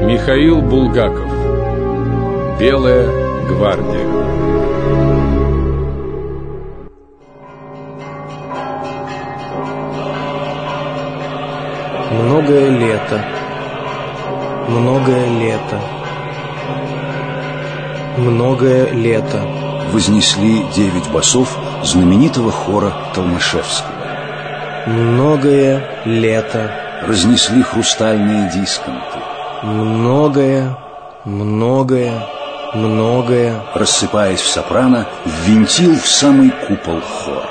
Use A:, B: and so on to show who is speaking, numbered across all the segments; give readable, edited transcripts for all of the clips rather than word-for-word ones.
A: Михаил Булгаков. Белая гвардия.
B: Многое лето, многое лето, многое лето.
C: Вознесли 9 басов знаменитого хора Толмашевского.
B: Многое лето.
C: Разнесли хрустальные дисконты.
B: Многое, многое, многое.
C: Рассыпаясь в сопрано, ввинтил в самый купол хор.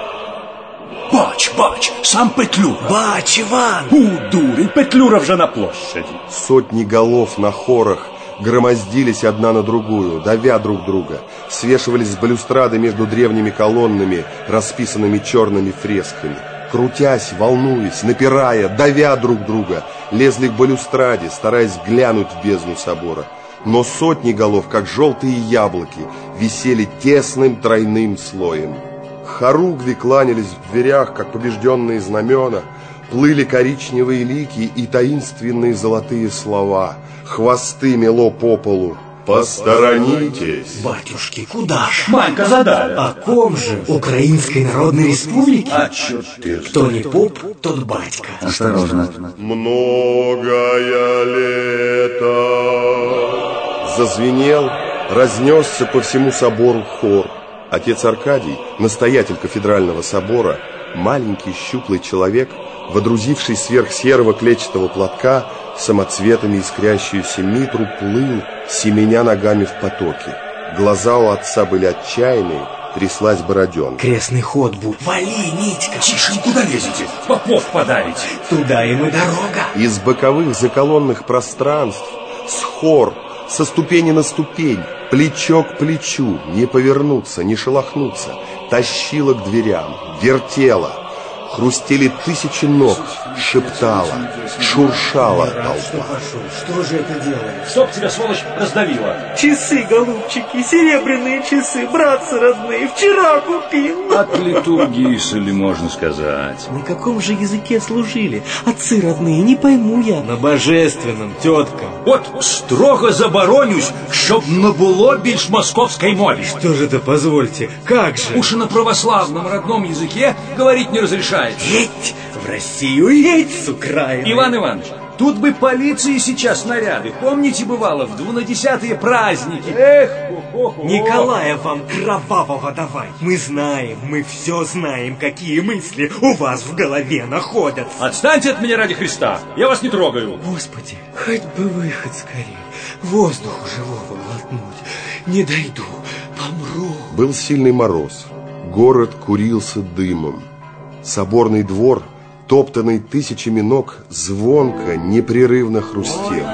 D: Бач, сам Петлюра.
B: Бач, Иван!
D: Дурень, Петлюра вже на площади.
E: Сотни голов на хорах громоздились одна на другую, давя друг друга, свешивались с балюстрады между древними колоннами, расписанными черными фресками. Крутясь, волнуясь, напирая, давя друг друга, лезли к балюстраде, стараясь глянуть в бездну собора. Но сотни голов, как желтые яблоки, висели тесным тройным слоем. Хоругви кланялись в дверях, как побежденные знамена, плыли коричневые лики и таинственные золотые слова. Хвосты мело по полу. Посторонитесь.
B: Батюшки, куда ж?
D: Манька задали.
B: О ком же? Украинской Народной Республики?
D: А черт ты.
B: Кто не поп, тот батька.
C: Осторожно.
E: Многое лето. Зазвенел, разнесся по всему собору хор. Отец Аркадий, настоятель кафедрального собора, маленький щуплый человек, водрузивший сверх серого клетчатого платка самоцветами искрящуюся митру, плыл, семеня ногами в потоке. Глаза у отца были отчаянные, тряслась бороденка.
B: Крестный ход будет. Вали, Нитька!
D: Тише, куда лезете? Попов подарите.
B: Туда им и дорога.
E: Из боковых заколонных пространств, с хор, со ступени на ступень, плечо к плечу, не повернуться, не шелохнуться, тащила к дверям, вертела. Хрустели тысячи ног, шептала, шуршала толпа.
B: Что же это делает?
D: Чтоб тебя, сволочь, раздавила.
B: Часы, голубчики, серебряные часы, братцы родные, вчера купил.
C: От литургии, ли можно сказать.
B: На каком же языке служили? Отцы родные, не пойму я. На божественном, тетка.
D: От строго заборонюсь, щоб не було більш московской мови.
B: Что же это, позвольте, как же?
D: Уж и на православном родном языке говорить не разрешает.
B: Едь в Россию, едь с Украины.
D: Иван Иванович, тут бы полиции сейчас наряды. Помните, бывало, в 12-е праздники. Эх,
B: Николая вам кровавого давай. Мы знаем, мы все знаем, какие мысли у вас в голове находятся.
D: Отстаньте от меня ради Христа. Я вас не трогаю.
B: Господи, хоть бы выход скорее. Воздуху живого глотнуть. Не дойду, помру.
E: Был сильный мороз. Город курился дымом. Соборный двор, топтанный тысячами ног, звонко, непрерывно хрустел.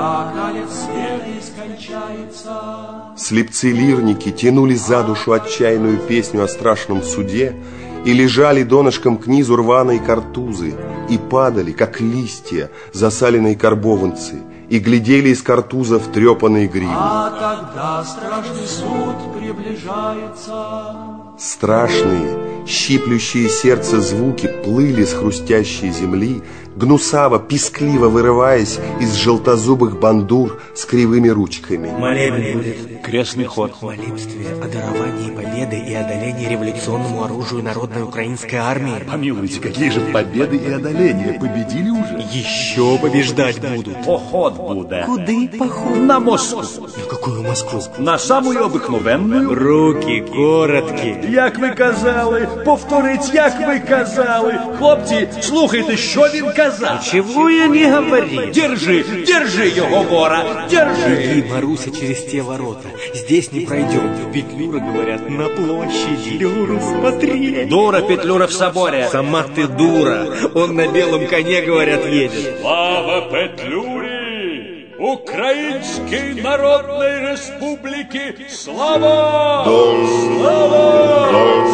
E: Слепцы-лирники тянули за душу отчаянную песню о страшном суде, и лежали донышком к низу рваные картузы, и падали, как листья, засаленные карбованцы, и глядели из картузов трепанные гривы.
F: А когда страшный суд приближается,
E: страшные, щиплющие сердце звуки плыли с хрустящей земли, гнусаво, пискливо вырываясь из желтозубых бандур с кривыми ручками.
B: Молебен будет.
C: Крестный ход.
B: В молитве о даровании победы и одолении революционному оружию народной украинской армии.
C: Помилуйте, какие же победы и одоления? Победили уже?
B: Еще побеждать будут.
D: Поход буде.
B: Куды поход?
D: На Москву.
B: На какую Москву?
D: На самую обикновенную.
B: Руки короткі.
D: Як ви казали, повторіть, як ви казали. Хлопці, слухайте, що він казав.
B: Чего я не говорил?
D: Держи його, вора, держи.
B: Беги, Маруся, через те ворота. Здесь не пройдем. Петлюра, говорят, на площади. Петлюру смотри.
D: Дура Петлюра в соборе.
B: Сама ты дура. Он на белом коне, говорят, едет.
D: Слава Петлюрі! Українській Народної Республіки! Слава! Слава!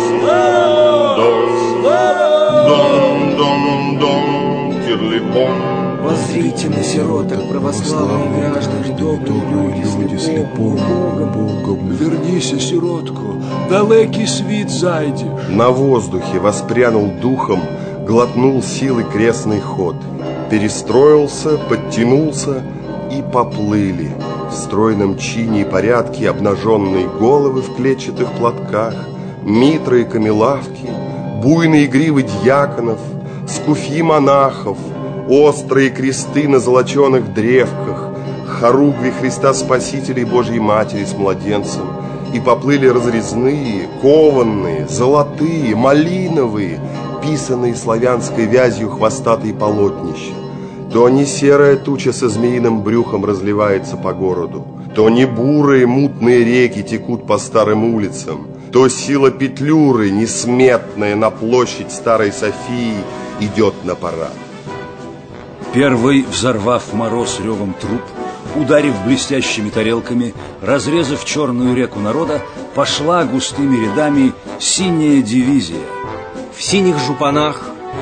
B: Воззрите на сироток, православные граждане, добрые люди, слепому Богом.
G: Вернися, сиротку, далекий світ зайдеш.
E: На воздухе воспрянул духом, глотнул силы крестный ход. Перестроился, подтянулся, и поплыли. В стройном чине и порядке обнаженные головы в клетчатых платках, митры и камелавки, буйные гривы дьяконов, скуфьи монахов, острые кресты на золоченых древках, хоругви Христа Спасителя и Божьей Матери с младенцем. И поплыли разрезные, кованные, золотые, малиновые, писанные славянской вязью хвостатые полотнища. То не серая туча со змеиным брюхом разливается по городу, то не бурые мутные реки текут по старым улицам, то сила Петлюры, несметная на площадь Старой Софии, идет на парад.
C: Первый, взорвав мороз ревом труб, ударив блестящими тарелками, разрезав черную реку народа, пошла густыми рядами синяя дивизия.
B: В синих жупанах,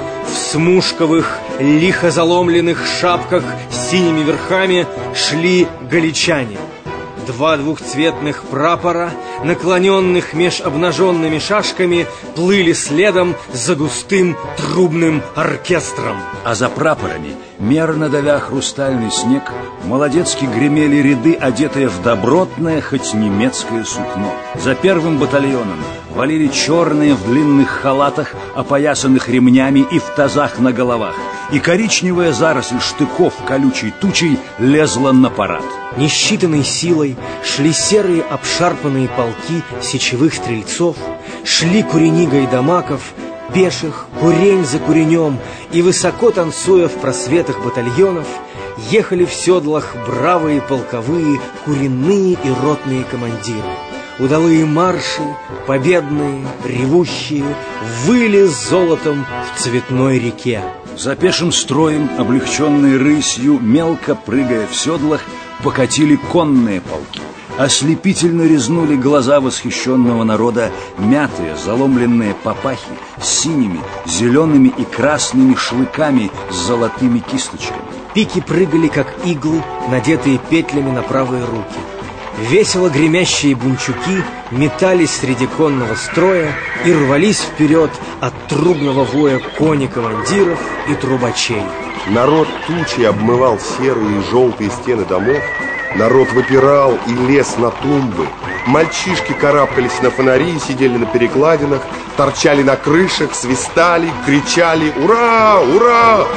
B: в смушковых, лихо заломленных шапках с синими верхами шли галичане. Два двухцветных прапора, наклоненных меж обнаженными шашками, плыли следом за густым трубным оркестром.
C: А за прапорами, мерно давя хрустальный снег, молодецки гремели ряды, одетые в добротное, хоть немецкое сукно. За первым батальоном валили черные в длинных халатах, опоясанных ремнями и в тазах на головах, и коричневая заросль штыков колючей тучей лезла на парад.
B: Несчитанной силой шли серые обшарпанные полки сечевых стрельцов, шли курени гайдамаков, пеших, курень за куренем, и, высоко танцуя в просветах батальонов, ехали в седлах бравые полковые, куренные и ротные командиры. Удалые марши, победные, ревущие, выли с золотом в цветной реке.
C: За пешим строем, облегченные рысью, мелко прыгая в седлах, покатили конные полки. Ослепительно резнули глаза восхищенного народа мятые, заломленные папахи с синими, зелеными и красными шлыками с золотыми кисточками.
B: Пики прыгали, как иглы, надетые петлями на правые руки. Весело гремящие бунчуки метались среди конного строя и рвались вперед от трубного воя кони командиров и трубачей.
E: Народ тучей обмывал серые и желтые стены домов. Народ выпирал и лез на тумбы. Мальчишки карабкались на фонари, сидели на перекладинах, торчали на крышах, свистали, кричали «Ура! Ура!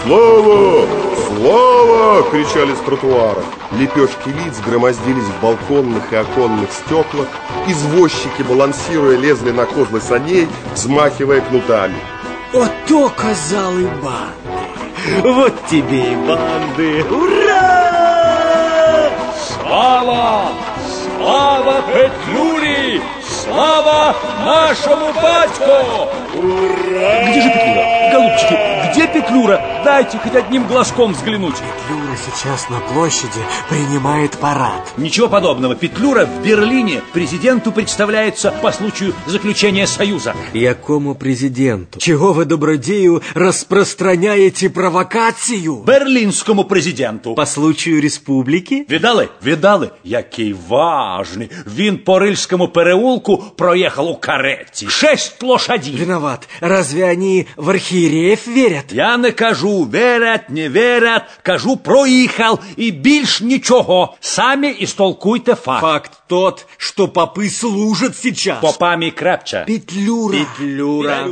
E: Слава! Слава!» кричали с тротуаров. Лепешки лиц громоздились в балконных и оконных стеклах. Извозчики, балансируя, лезли на козлы саней, взмахивая кнутами.
B: Ото, казали, банды! Вот тебе и банды! Ура!
D: Слава! Слава Петлюре! Слава нашему батьку! Ура! Где же Петлюра? Голубчики, где Петлюра? Дайте хоть одним глазком взглянуть.
H: Петлюра сейчас на площади принимает парад.
I: Ничего подобного. Петлюра в Берлине президенту представляется по случаю заключения союза.
B: Якому президенту? Чего вы, добродею, распространяете провокацию?
I: Берлинскому президенту.
B: По случаю республики?
I: Видали? Видали? Який важний. Він по Рильському переулку проехал у кареті. 6 лошадей.
B: Виноват. Разве они в архиереев верят?
I: Я не кажу, верять, не верять. Кажу, проїхав і більш нічого. Самі істолкуйте факт.
B: Факт тот, что попы служат сейчас.
I: Попами крепче.
B: Петлюра.
E: Петлюра.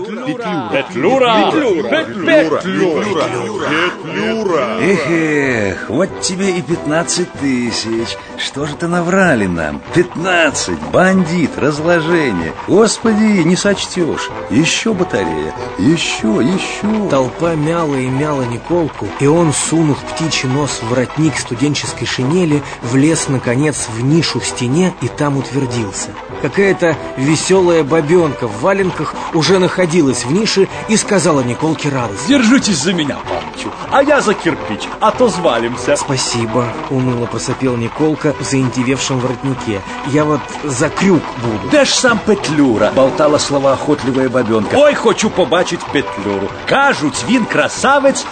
C: Эх, вот тебе и 15 тысяч. Что же ты наврали нам? 15, бандит, разложение. Господи, не сочтешь. Еще батарея, еще.
B: Толпа мяла и мяла Николку, и он, сунув птичий нос в воротник студенческой шинели, влез, наконец, в нишу в стене и там утвердился. Какая-то веселая бабенка в валенках уже находилась в нише и сказала Николке радостно:
D: «Держитесь за меня, панчу, а я за кирпич, а то звалимся».
B: «Спасибо», — уныло просопел Николка в заиндевевшем воротнике. «Я вот за крюк буду».
I: Де ж сам Петлюра? Болтала словоохотливая бабенка. Ой, хочу побачить Петлюру. Кажуть, він красавець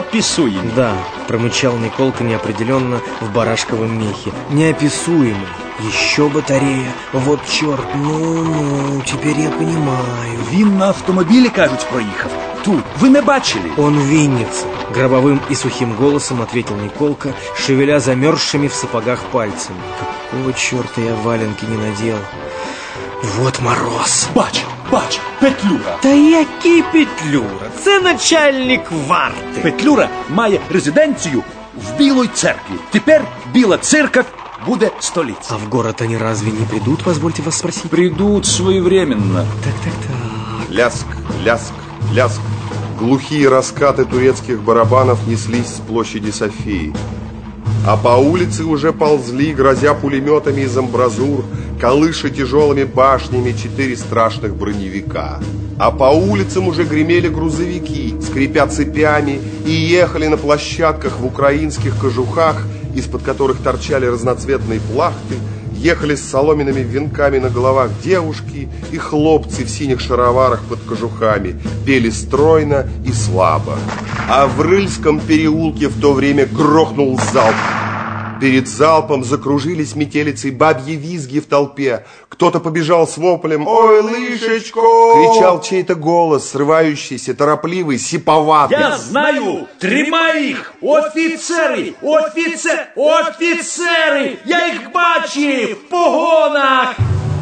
I: неописуемый.
B: «Да», — промычал Николка неопределенно в барашковом мехе. «Неописуемый. Еще батарея. Вот черт, ну, теперь я понимаю.
C: Він на автомобілі, кажуть, проїхав. Тут, ви не бачили?
B: Он в Виннице. Гробовым и сухим голосом ответил Николка, шевеля замерзшими в сапогах пальцами. Какого черта я валенки не надел? Вот мороз.
C: Бач, Петлюра.
B: Та який Петлюра? Це начальник варти.
C: Петлюра має резиденцію в Білій церкві. Тепер Біла церковь буде столицей.
B: А в город они разве не придут, позвольте вас спросить?
I: Придут своевременно.
B: Так.
E: Ляск, ляск, ляск. Глухие раскаты турецких барабанов неслись с площади Софии. А по улице уже ползли, грозя пулеметами из амбразур, колыша тяжелыми башнями 4 страшных броневика. А по улицам уже гремели грузовики, скрипя цепями, и ехали на площадках в украинских кожухах, из-под которых торчали разноцветные плахты, ехали с соломенными венками на головах девушки, и хлопцы в синих шароварах под кожухами пели стройно и слабо. А в Рыльском переулке в то время грохнул залп. Перед залпом закружились метелицей бабьи визги в толпе. Кто-то побежал с воплем «Ой, лышечко!» Кричал чей-то голос, срывающийся, торопливый, сиповатый.
I: Я знаю! Тримай их! Офицеры! Офицеры! Я их бачив в погонах!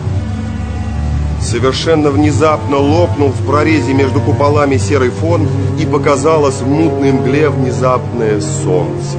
E: Совершенно внезапно лопнул в прорезе между куполами серый фон, и показалось в мутной мгле внезапное солнце.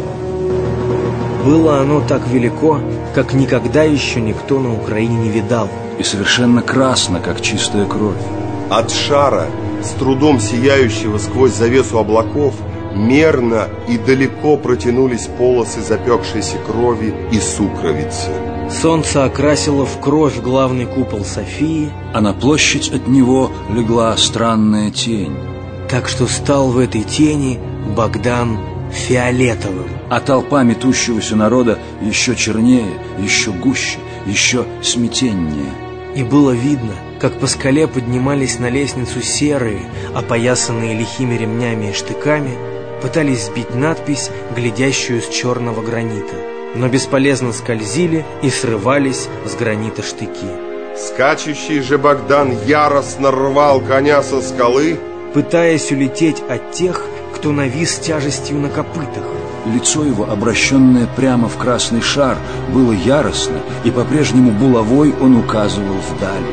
B: Было оно так велико, как никогда еще никто на Украине не видал.
C: И совершенно красно, как чистая кровь.
E: От шара, с трудом сияющего сквозь завесу облаков, мерно и далеко протянулись полосы запекшейся крови и сукровицы.
B: Солнце окрасило в кровь главный купол Софии,
C: а на площадь от него легла странная тень.
B: Так что стал в этой тени Богдан фиолетовым.
C: А толпа метущегося народа еще чернее, еще гуще, еще смятеннее.
B: И было видно, как по скале поднимались на лестницу серые, опоясанные лихими ремнями и штыками, пытались сбить надпись, глядящую с черного гранита, но бесполезно скользили и срывались с гранита штыки.
E: Скачущий же Богдан яростно рвал коня со скалы,
B: пытаясь улететь от тех, кто навис тяжестью на копытах.
C: Лицо его, обращенное прямо в красный шар, было яростно, и по-прежнему булавой он указывал вдали.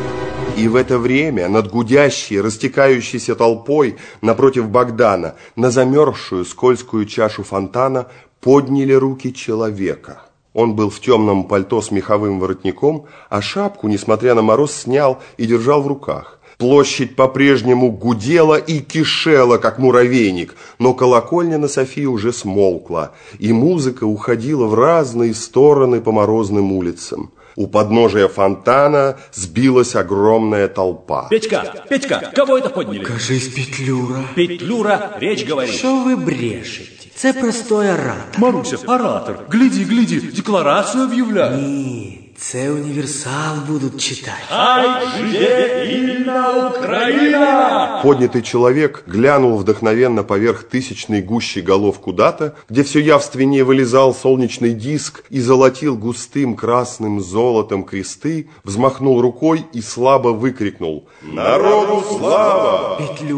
E: И в это время над гудящей, растекающейся толпой напротив Богдана на замерзшую скользкую чашу фонтана подняли руки человека. Он был в темном пальто с меховым воротником, а шапку, несмотря на мороз, снял и держал в руках. Площадь по-прежнему гудела и кишела, как муравейник, но колокольня на Софии уже смолкла, и музыка уходила в разные стороны по морозным улицам. У подножия фонтана сбилась огромная толпа.
I: Петька, кого это подняли?
B: Кажись, Петлюра.
I: Петлюра, речь говорит.
B: Що ви брешете? Це простой оратор.
D: Маруся, оратор, гляди, декларацию объявляю.
B: Ні, це універсал будуть читати.
I: Ай, живе вільна Украина!
E: Поднятый человек глянул вдохновенно поверх тысячной гущи голов куда-то, где все явственнее вылезал солнечный диск и золотил густым красным золотом кресты, взмахнул рукой и слабо выкрикнул: «Народу слава!»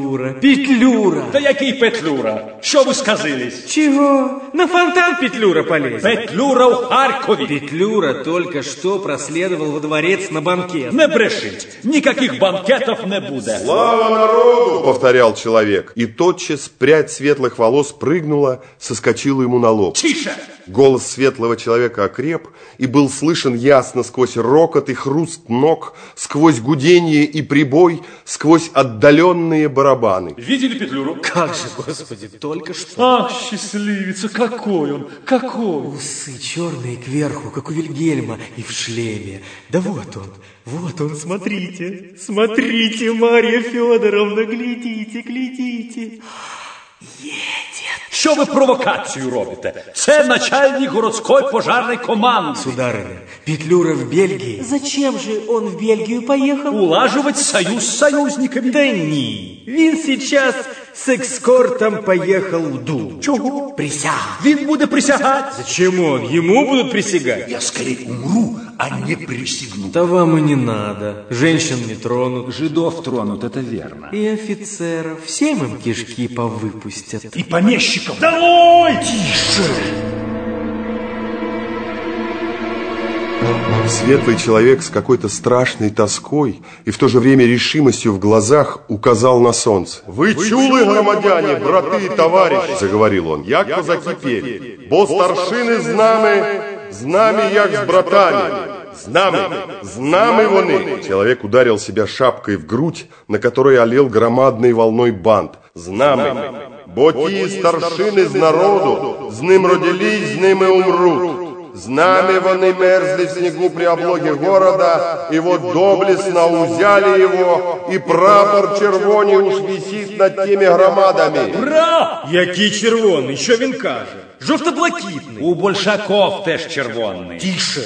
B: Петлюра!
I: Та який Петлюра? Що ви сказились?
B: Чего? На фонтан Петлюра полез.
I: Петлюра у Харькове.
B: Петлюра только что проследовал во дворец на банкет.
I: Не брешить, никаких банкетов не буде.
E: «Слава народу!» — повторял человек. И тотчас прядь светлых волос прыгнула, соскочила ему на лоб.
I: Тише!
E: Голос светлого человека окреп и был слышен ясно сквозь рокот и хруст ног, сквозь гудение и прибой, сквозь отдаленные барабаны.
I: Видели Петлюру?
B: Как же, Господи, только что.
D: Ах, счастливица, какой он!
B: Усы черные кверху, как у Вильгельма, и в шлеме. Да вот он, смотрите, Марья Федоровна, глядите. Едет.
I: Що ви провокацію робите? Це начальник городської пожарної команди.
B: Сударыня, Петлюра в Бельгии.
H: Зачем же он в Бельгию поехал?
I: Улаживать союз с союзниками.
B: Да ні, він сейчас з екскортом поїхав в Дуб.
I: Чого?
H: Присяга.
I: Він буде присягати.
B: Зачем он? Ему будут присягать.
C: Я скорее умру, а не присягну.
B: Да вам и не надо. Женщин не тронут.
C: Жидов тронут, это верно.
B: И офицеров. Всем им кишки повыпустят.
C: И помещиков.
I: Долой!
C: Тише!
E: Светлый человек с какой-то страшной тоской и в то же время решимостью в глазах указал на солнце.
J: «Вы чули, громадяне, браты и товарищи!» – заговорил он. «Як козаки пели, бо старшини з нами, як з братами. З нами вони!»
E: Человек ударил себя шапкой в грудь, на которой олел громадной волной бант.
J: «З нами, бо ті старшини з народу, з ним родились, з ними умруть. З нами вони мерзли в снегу при облоге города, и вот доблестно узяли его, и прапор червоний уж висит над теми громадами».
I: Ура!
B: Який червоний? Що він каже? Жовто-блакитний.
I: У большаков теж червоний.
B: Тише.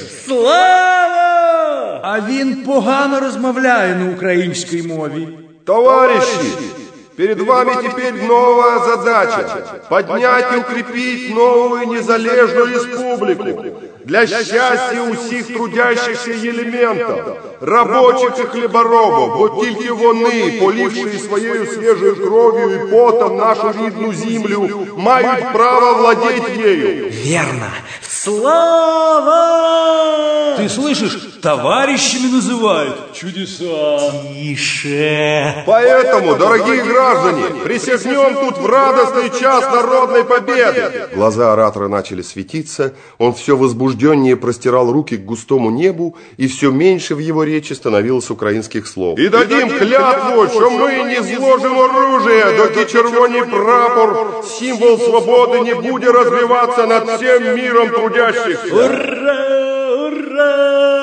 I: Слава!
D: А він погано розмовляє на українській мові.
J: «Товарищи, перед вами теперь новая задача – поднять и укрепить новую незалежную республику для счастья усіх трудящихся елементів, рабочих і хліборобів, бо тільки вони, поливши своєю свіжою кров'ю і потом нашу рідну землю, мають право владеть ею».
B: Верно. Слава!
I: Ты слышишь? Товарищами называют. Чудеса.
B: Тише.
J: Поэтому, дорогие граждане, присягнем тут в радостный час народной победы.
E: Глаза оратора начали светиться, он все возбужденнее простирал руки к густому небу, и все меньше в его речи становилось украинских слов.
J: И дадим клятву, что мы не зложим оружие, доки червоний прапор, символ свободы, не будет развиваться над всем миром трудящихся.
I: Ура! Ура!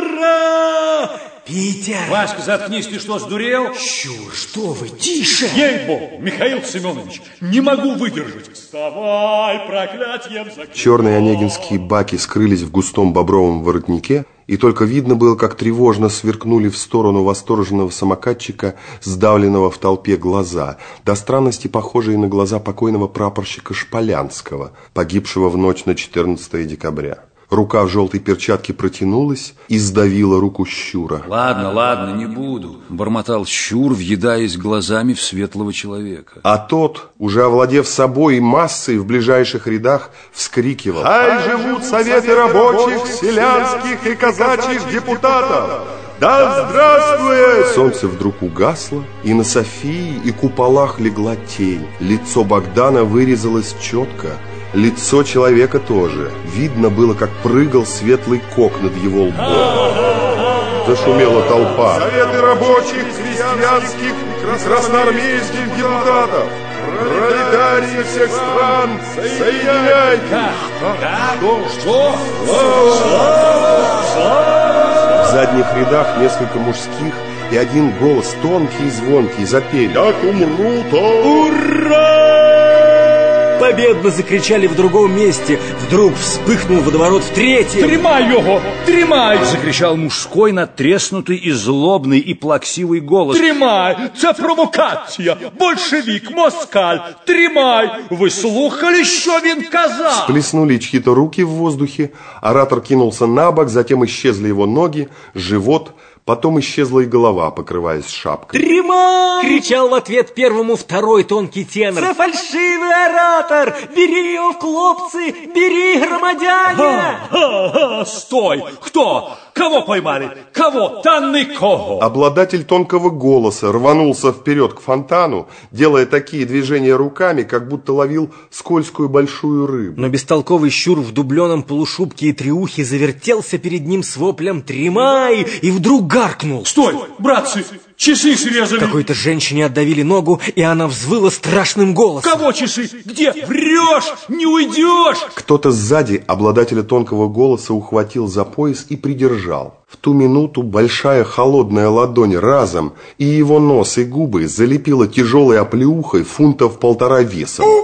I: Ура!
B: Питер!
I: Васька, заткнись, ты что, сдурел?
B: Чур, что вы, тише!
I: Ей-богу, Михаил Семенович, не могу выдержать. Вставай, проклятьем закрывай.
E: Черные онегинские баки скрылись в густом бобровом воротнике, и только видно было, как тревожно сверкнули в сторону восторженного самокатчика, сдавленного в толпе глаза, до странности похожие на глаза покойного прапорщика Шполянского, погибшего в ночь на 14 декабря. Рука в желтой перчатке протянулась и сдавила руку Щура.
C: Ладно, не буду, бормотал Щур, въедаясь глазами в светлого человека.
E: А тот, уже овладев собой и массой в ближайших рядах, вскрикивал:
J: «Хай живут советы рабочих, селянских и казачьих депутатов! Да здравствует!»
E: Солнце вдруг угасло, и на Софии и куполах легла тень. Лицо Богдана вырезалось четко, лицо человека тоже. Видно было, как прыгал светлый кок над его лбом. Зашумела толпа.
J: «Советы рабочих, крестьянских и красноармейских депутатов! Пролетарии всех стран, соединяйтесь!»
I: Что?
E: В задних рядах несколько мужских и один голос, тонкий и звонкий, запели:
J: «Як умру, то...»
B: Ура! Победно закричали в другом месте. Вдруг вспыхнул водоворот в третьем.
I: Тримай его! Тримай!
C: Закричал мужской, надтреснутый и злобный и плаксивый голос.
I: Тримай! Це провокація! Большевик, москаль! Тримай! Ви слухали, що він казав?
E: Сплеснули чьи-то руки в воздухе, оратор кинулся на бок, затем исчезли его ноги, живот, потом исчезла и голова, покрываясь шапкой.
B: «Тримай!» — кричал в ответ первому второй тонкий тенор. «За фальшивый оратор! Бери его в хлопцы! Бери, громадяне!»
I: Стой! Кто? Кого поймали? Кого? Та никого!
E: Обладатель тонкого голоса рванулся вперед к фонтану, делая такие движения руками, как будто ловил скользкую большую рыбу.
B: Но бестолковый Щур в дубленом полушубке и триухе завертелся перед ним с воплем «Тримай!» и вдруг гаркнул.
I: Стой, братцы! Часы срезали!
B: Какой-то женщине отдавили ногу, и она взвыла страшным голосом.
I: Кого часы? Где? Врешь! Не уйдешь!
E: Кто-то сзади обладателя тонкого голоса ухватил за пояс и придержал. В ту минуту большая холодная ладонь разом, и его нос и губы залепила тяжелой оплеухой фунтов 1,5 весом.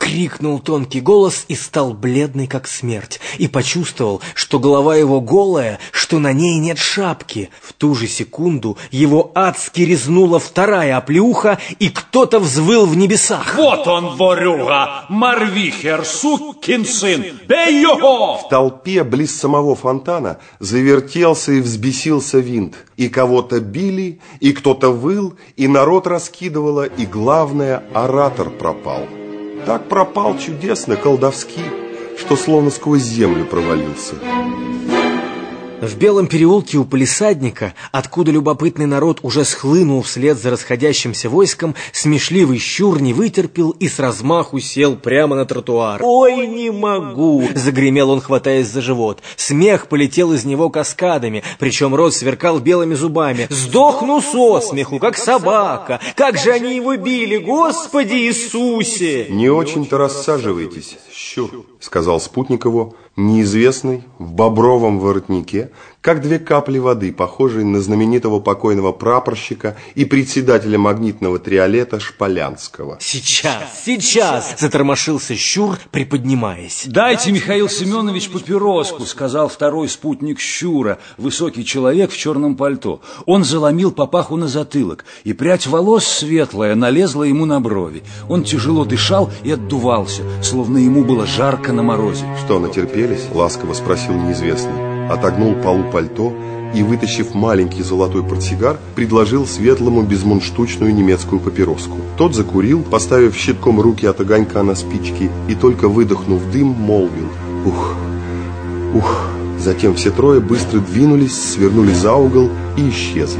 B: крикнул тонкий голос и стал бледный, как смерть, и почувствовал, что голова его голая, что на ней нет шапки. В ту же секунду его адски резнула вторая оплеуха, и кто-то взвыл в небесах.
I: Вот он, ворюга, Марвихер, сукин сын, бей его!
E: В толпе близ самого фонтана завертелся и взбесился винт. И кого-то били, и кто-то выл, и народ раскидывало, и, главное, оратор пропал. Так пропал чудесно, колдовски, что словно сквозь землю провалился.
B: В Белом переулке у палисадника, откуда любопытный народ уже схлынул вслед за расходящимся войском, смешливый щур не вытерпел и с размаху сел прямо на тротуар. «Ой, не могу!» — загремел он, хватаясь за живот. Смех полетел из него каскадами, причем рот сверкал белыми зубами. «Сдохну со смеху, как собака! Как же они его били, Господи Иисусе!»
E: «Не очень-то рассаживайтесь, щур», — сказал Спутникову неизвестный в бобровом воротнике, как две капли воды, похожие на знаменитого покойного прапорщика и председателя магнитного триолета Шполянского.
B: Сейчас!» — затормошился щур, приподнимаясь.
C: «Дайте, Михаил Семенович, папироску», — сказал второй спутник щура, высокий человек в черном пальто. Он заломил папаху на затылок, и прядь волос светлая налезла ему на брови. Он тяжело дышал и отдувался, словно ему было жарко на морозе.
E: «Что, натерпелись?» — ласково спросил неизвестный. Отогнул полу пальто и, вытащив маленький золотой портсигар, предложил светлому безмундштучную немецкую папироску. Тот закурил, поставив щитком руки от огонька на спички, и только выдохнув дым, молвил: «Ух, ух». Затем все трое быстро двинулись, свернули за угол и исчезли.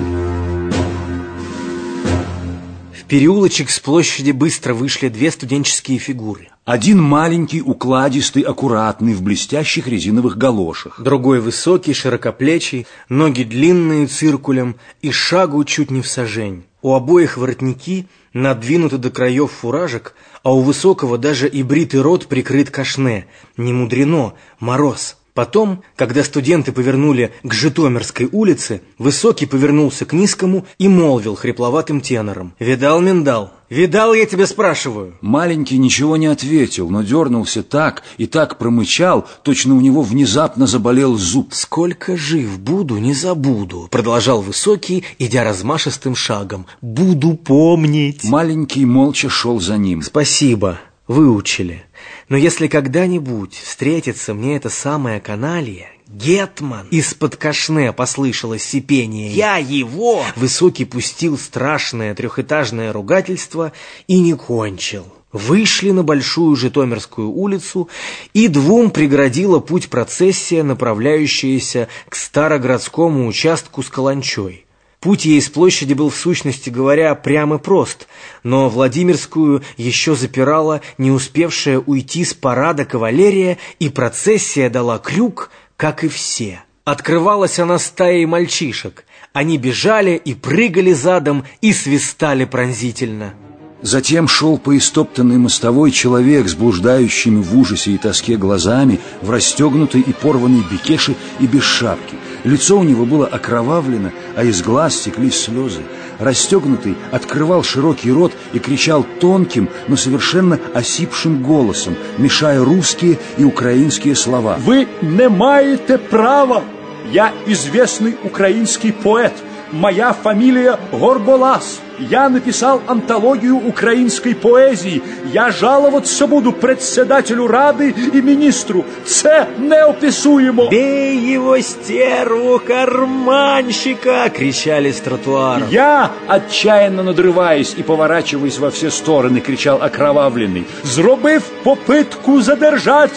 B: В переулочек с площади быстро вышли две студенческие фигуры.
C: Один маленький, укладистый, аккуратный, в блестящих резиновых галошах.
B: Другой высокий, широкоплечий, ноги длинные циркулем и шагу чуть не в сажень. У обоих воротники надвинуты до краев фуражек, а у высокого даже и бритый рот прикрыт кашне. Не мудрено, мороз. Потом, когда студенты повернули к Житомирской улице, Высокий повернулся к Низкому и молвил хрипловатым тенором: «Видал, миндал? Видал, я тебя спрашиваю?»
C: Маленький ничего не ответил, но дернулся так и так промычал, точно у него внезапно заболел зуб.
B: «Сколько жив буду, не забуду», — продолжал Высокий, идя размашистым шагом. «Буду помнить».
C: Маленький молча шел за ним.
B: «Спасибо, выучили. Но если когда-нибудь встретится мне это самое каналье, гетман», из-под кашне послышалось сипение, «я его!» Высокий пустил страшное трехэтажное ругательство и не кончил. Вышли на Большую Житомирскую улицу, и двум преградила путь процессия, направляющаяся к Староградскому участку с каланчой. Путь ей с площади был, в сущности говоря, прям и прост, но Владимирскую еще запирала не успевшая уйти с парада кавалерия, и процессия дала крюк, как и все. Открывалась она стаей мальчишек. Они бежали и прыгали задом, и свистали пронзительно.
C: Затем шел по истоптанной мостовой человек с блуждающими в ужасе и тоске глазами, в расстегнутой и порванной бекеше и без шапки. Лицо у него было окровавлено, а из глаз текли слезы. Расстегнутый открывал широкий рот и кричал тонким, но совершенно осипшим голосом, мешая русские и украинские слова.
D: «Вы не маете права! Я известный украинский поэт. Моя фамилия Горболас. Я написал антологию украинской поезии. Я жаловаться буду председателю Ради и министру. Це неописуемо!»
B: «Бей его, стерву, карманщика!» — кричали с тротуара.
D: «Я, отчаянно надрываясь и поворачиваясь во все стороны, кричал окровавленный, зробив попытку задержать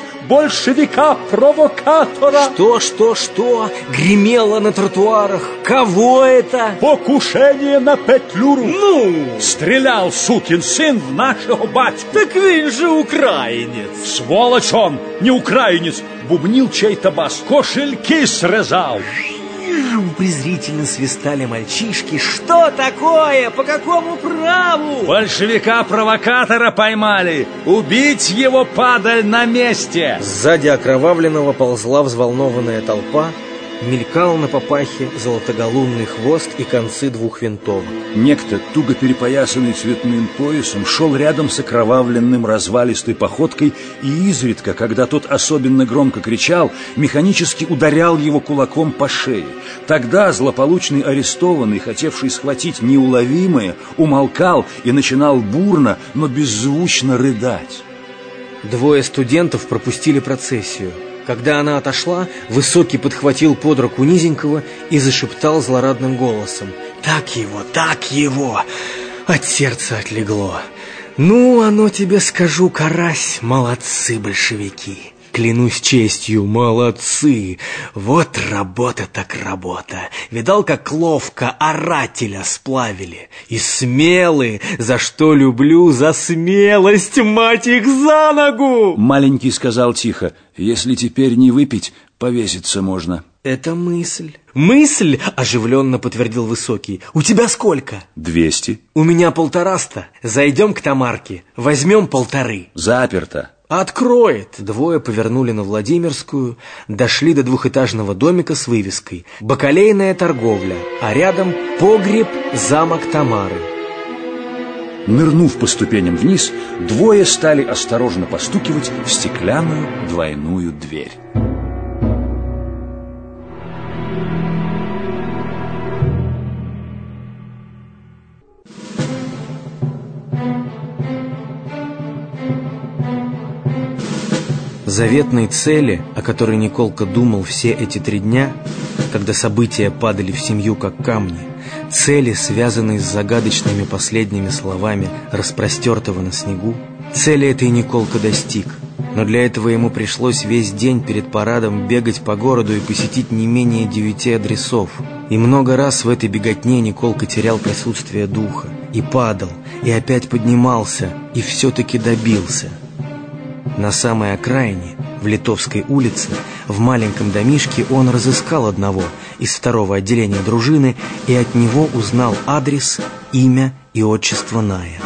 D: большевика-провокатора!»
B: Что? Гремело на тротуарах. Кого это?
D: «Покушение на Петлюру!»
B: «Ну!»
D: «Стрелял, сукин сын, в нашего батьку!»
B: «Так він же украинец!»
D: «Сволочь он, не украинец!» Бубнил чей-то бас. «Кошельки срезал!»
B: Презрительно свистали мальчишки. «Что такое? По какому праву?»
I: «Большевика-провокатора поймали! Убить его, падаль, на месте!»
B: Сзади окровавленного ползла взволнованная толпа, Мелькал на папахе золотоголунный хвост и концы двух винтовок.
C: Некто, туго перепоясанный цветным поясом, шел рядом с окровавленным развалистой походкой и изредка, когда тот особенно громко кричал, механически ударял его кулаком по шее. Тогда злополучный арестованный, хотевший схватить неуловимое, умолкал и начинал бурно, но беззвучно рыдать.
B: Двое студентов пропустили процессию. Когда она отошла, Высокий подхватил под руку Низенького и зашептал злорадным голосом: так его! От сердца отлегло. Ну, оно тебе скажу, карась, молодцы большевики. Клянусь честью, молодцы. Вот работа так работа. Видал, как ловко орателя сплавили. И смелые, за что люблю, за смелость, мать их, за ногу.
C: Маленький сказал тихо: если теперь не выпить, повеситься можно.
B: Это мысль. Мысль, оживленно подтвердил Высокий. У тебя сколько?
C: 200.
B: У меня 150. Зайдем к Тамарке, возьмем 1,5.
C: Заперто.
B: Откроет. Двое повернули на Владимирскую, дошли до двухэтажного домика с вывеской «Бакалейная торговля», а рядом погреб, замок Тамары.
C: Нырнув по ступеням вниз, двое стали осторожно постукивать в стеклянную двойную дверь.
B: Заветной цели, о которой Николка думал все эти 3 дня, когда события падали в семью как камни, цели, связанные с загадочными последними словами распростертого на снегу, цели этой Николка достиг, но для этого ему пришлось весь день перед парадом бегать по городу и посетить не менее 9 адресов. И много раз в этой беготне Николка терял присутствие духа, и падал, и опять поднимался, и все-таки добился. На самой окраине, в Литовской улице, в маленьком домишке он разыскал одного из 2-го отделения дружины и от него узнал адрес, имя и отчество Ная.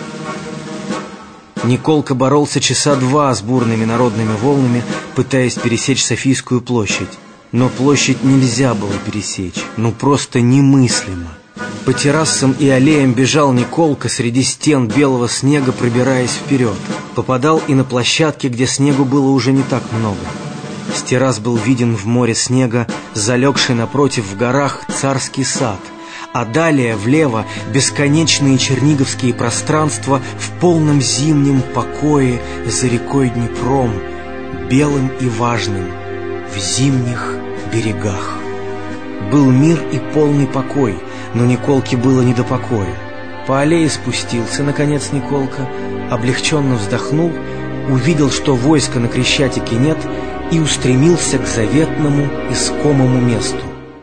B: Николка боролся часа 2 с бурными народными волнами, пытаясь пересечь Софийскую площадь. Но площадь нельзя было пересечь, просто немыслимо. По террасам и аллеям бежал Николка среди стен белого снега, пробираясь вперед. Попадал и на площадке, где снегу было уже не так много. С террас был виден в море снега, залегший напротив в горах Царский сад, а далее влево бесконечные черниговские пространства в полном зимнем покое за рекой Днепром, белым и важным, в зимних берегах. Был мир и полный покой, но Николке было не до покоя. По аллее спустился, наконец, Николка, облегченно вздохнул, увидел, что войска на Крещатике нет, и устремился к заветному искомому месту.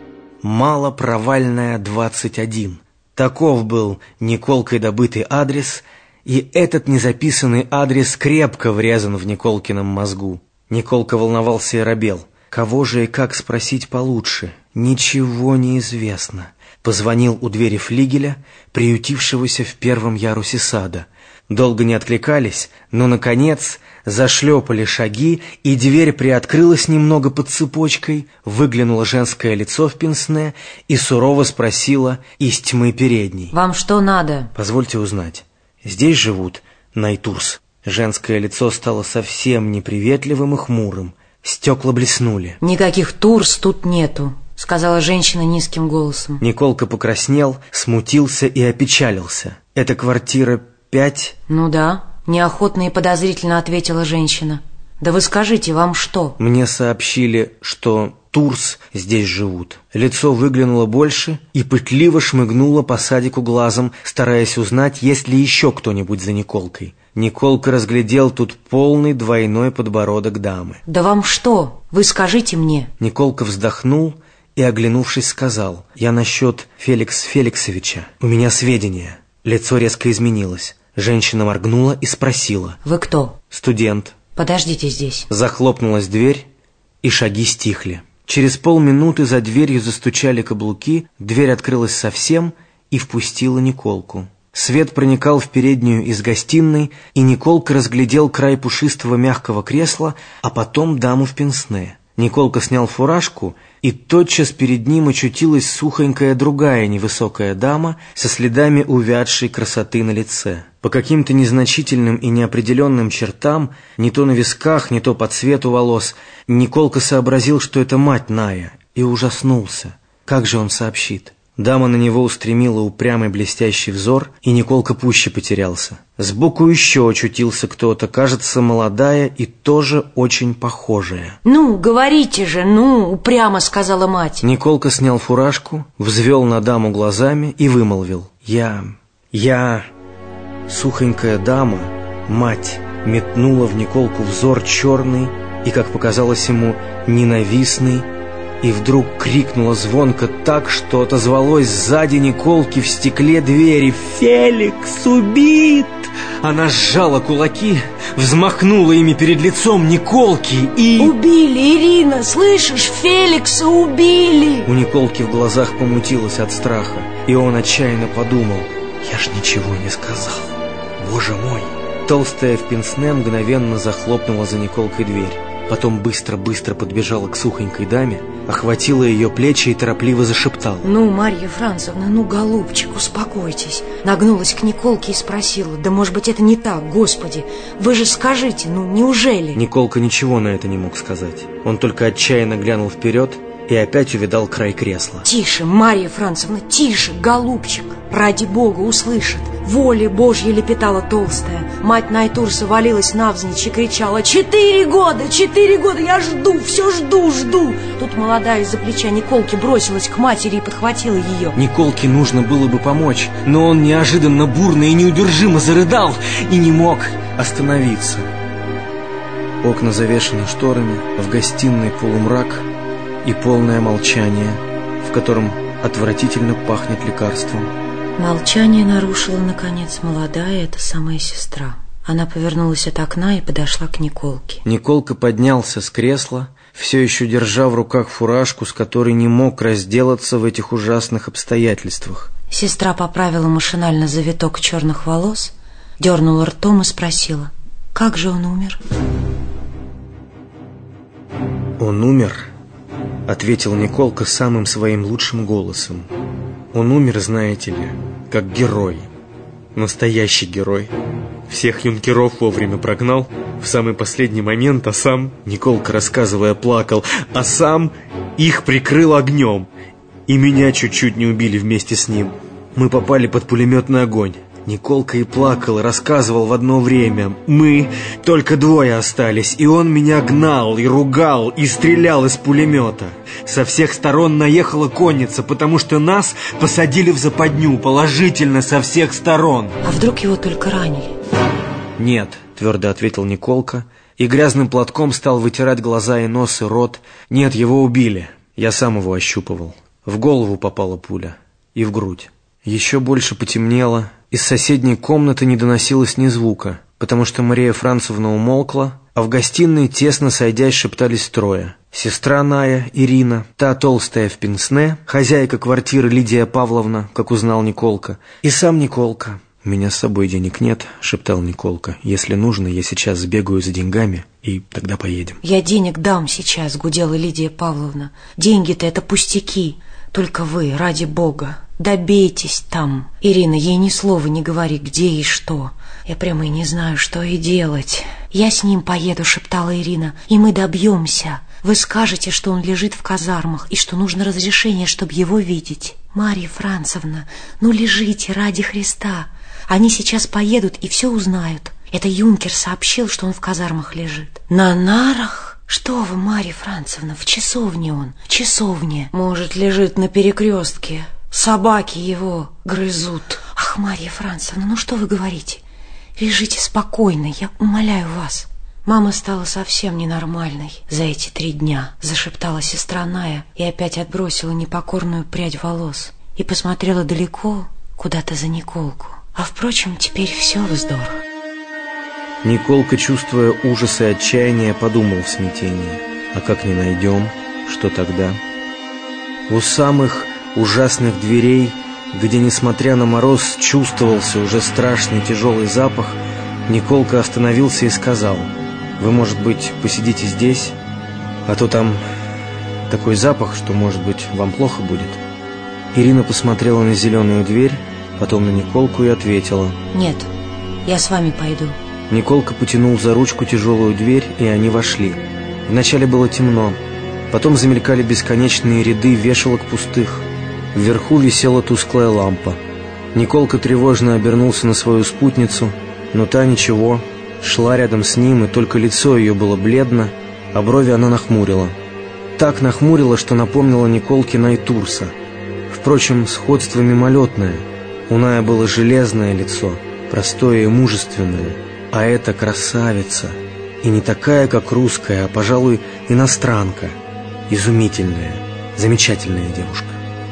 B: Малопровальная 21. Таков был Николкой добытый адрес, и этот незаписанный адрес крепко врезан в Николкином мозгу. Николка волновался и робел. Кого же и как спросить получше? Ничего не известно. Позвонил у двери флигеля, приютившегося в 1-м ярусе сада. Долго не откликались, но, наконец, зашлепали шаги, и дверь приоткрылась немного под цепочкой, выглянуло женское лицо в пенсне и сурово спросила из тьмы передней:
K: «Вам что надо?»
B: «Позвольте узнать, здесь живут Найтурс?» Женское лицо стало совсем неприветливым и хмурым. Стекла блеснули.
K: «Никаких Турс тут нету», — сказала женщина низким голосом.
B: Николка покраснел, смутился и опечалился. «Это квартира 5?»
K: «Ну да», — неохотно и подозрительно ответила женщина. «Да вы скажите, вам что?»
B: «Мне сообщили, что Турс здесь живут». Лицо выглянуло больше и пытливо шмыгнуло по садику глазом, стараясь узнать, есть ли еще кто-нибудь за Николкой. Николка разглядел тут полный двойной подбородок дамы.
K: «Да вам что? Вы скажите мне».
B: Николка вздохнул и, оглянувшись, сказал: «Я насчет Феликса Феликсовича. У меня сведения». Лицо резко изменилось. Женщина моргнула и спросила:
K: «Вы кто?»
B: «Студент».
K: «Подождите здесь».
B: Захлопнулась дверь, и шаги стихли. Через полминуты за дверью застучали каблуки, дверь открылась совсем и впустила Николку. Свет проникал в переднюю из гостиной, и Николка разглядел край пушистого мягкого кресла, а потом даму в пенсне. Николка снял фуражку и тотчас перед ним очутилась сухонькая другая невысокая дама со следами увядшей красоты на лице. По каким-то незначительным и неопределенным чертам, не то на висках, не то по цвету волос, Николка сообразил, что это мать Ная, и ужаснулся. Как же он сообщит? Дама на него устремила упрямый блестящий взор, и Николка пуще потерялся. Сбоку еще очутился кто-то, кажется, молодая и тоже очень похожая.
K: «Ну, говорите же, ну!» — упрямо сказала мать.
B: Николка снял фуражку, взвел на даму глазами и вымолвил: «Я...» Сухонькая дама, мать, метнула в Николку взор черный и, как показалось ему, ненавистный, и вдруг крикнула звонко так, что отозвалось сзади Николки в стекле двери: «Феликс убит!» Она сжала кулаки, взмахнула ими перед лицом Николки и...
K: «Убили, Ирина! Слышишь, Феликса убили!»
B: У Николки в глазах помутилось от страха, и он отчаянно подумал: «Я ж ничего не сказал, Боже мой!» Толстая в пенсне мгновенно захлопнула за Николкой дверь. Потом быстро-быстро подбежала к сухонькой даме, охватила ее плечи и торопливо зашептала:
K: «Ну, Марья Францевна, ну, голубчик, успокойтесь». Нагнулась к Николке и спросила: «Да, может быть, это не так, Господи? Вы же скажите, ну, неужели?»
B: Николка ничего на это не мог сказать. Он только отчаянно глянул вперед и опять увидал край кресла.
K: «Тише, Марья Францевна, тише, голубчик! Ради Бога, услышит! Воля Божья!» — лепетала толстая. Мать Найтурса валилась навзничь и кричала: «4 года! 4 года! Я жду! Все жду!» Тут молодая из-за плеча Николки бросилась к матери и подхватила ее.
B: Николке нужно было бы помочь, но он неожиданно бурно и неудержимо зарыдал и не мог остановиться. Окна завешаны шторами, в гостиной полумрак и полное молчание, в котором отвратительно пахнет лекарством.
K: Молчание нарушила, наконец, молодая, эта самая сестра. Она повернулась от окна и подошла к Николке.
B: Николка поднялся с кресла, все еще держа в руках фуражку, с которой не мог разделаться в этих ужасных обстоятельствах.
K: Сестра поправила машинально завиток черных волос, дернула ртом и спросила: «Как же он умер?»
B: «Он умер», — ответил Николка самым своим лучшим голосом. «Он умер, знаете ли, как герой, настоящий герой. Всех юнкеров вовремя прогнал в самый последний момент, а сам, Николка, рассказывая, плакал, а сам их прикрыл огнем, и меня чуть-чуть не убили вместе с ним. Мы попали под пулеметный огонь. Николка и плакал, и рассказывал в одно время. Мы только двое остались, и он меня гнал, и ругал, и стрелял из пулемета. Со всех сторон наехала конница, потому что нас посадили в западню, положительно со всех сторон».
K: «А вдруг его только ранили?»
B: «Нет», — твердо ответил Николка, и грязным платком стал вытирать глаза и нос, и рот. «Нет, его убили. Я сам его ощупывал. В голову попала пуля и в грудь». Еще больше потемнело. Из соседней комнаты не доносилось ни звука, потому что Мария Францевна умолкла, а в гостиной, тесно сойдясь, шептались трое. Сестра Ная, Ирина, та толстая в пенсне, хозяйка квартиры Лидия Павловна, как узнал Николка, и сам Николка. «У меня с собой денег нет», — шептал Николка. «Если нужно, я сейчас сбегаю за деньгами, и тогда поедем».
K: «Я денег дам сейчас», — гудела Лидия Павловна. «Деньги-то это пустяки. Только вы, ради Бога, добейтесь там. Ирина, ей ни слова не говори, где и что. Я прямо и не знаю, что и делать». «Я с ним поеду», — шептала Ирина, — «и мы добьемся. Вы скажете, что он лежит в казармах, и что нужно разрешение, чтобы его видеть. Марья Францевна, ну лежите ради Христа. Они сейчас поедут и все узнают. Это юнкер сообщил, что он в казармах лежит». «На нарах? Что вы, Марья Францевна, в часовне он, часовне. Может, лежит на перекрестке. Собаки его грызут». «Ах, Марья Францевна, ну что вы говорите? Лежите спокойно, я умоляю вас». «Мама стала совсем ненормальной за эти 3 дня», — зашептала сестра Ная и опять отбросила непокорную прядь волос и посмотрела далеко, куда-то за Николку. «А впрочем, теперь все вздор».
B: Николка, чувствуя ужас и отчаяние, подумал в смятении: а как не найдем, что тогда? У самых ужасных дверей, где, несмотря на мороз, чувствовался уже страшный тяжелый запах, Николка остановился и сказал: «Вы, может быть, посидите здесь, а то там такой запах, что, может быть, вам плохо будет». Ирина посмотрела на зеленую дверь, потом на Николку и ответила:
K: «Нет, я с вами пойду».
B: Николка потянул за ручку тяжелую дверь, и они вошли. Вначале было темно, потом замелькали бесконечные ряды вешалок пустых. Вверху висела тусклая лампа. Николка тревожно обернулся на свою спутницу, но та ничего, шла рядом с ним, и только лицо ее было бледно, а брови она нахмурила. Так нахмурила, что напомнила Николке Найтурса. Впрочем, сходство мимолетное. У Ная было железное лицо, простое и мужественное, а эта красавица, и не такая, как русская, а, пожалуй, иностранка, изумительная, замечательная девушка.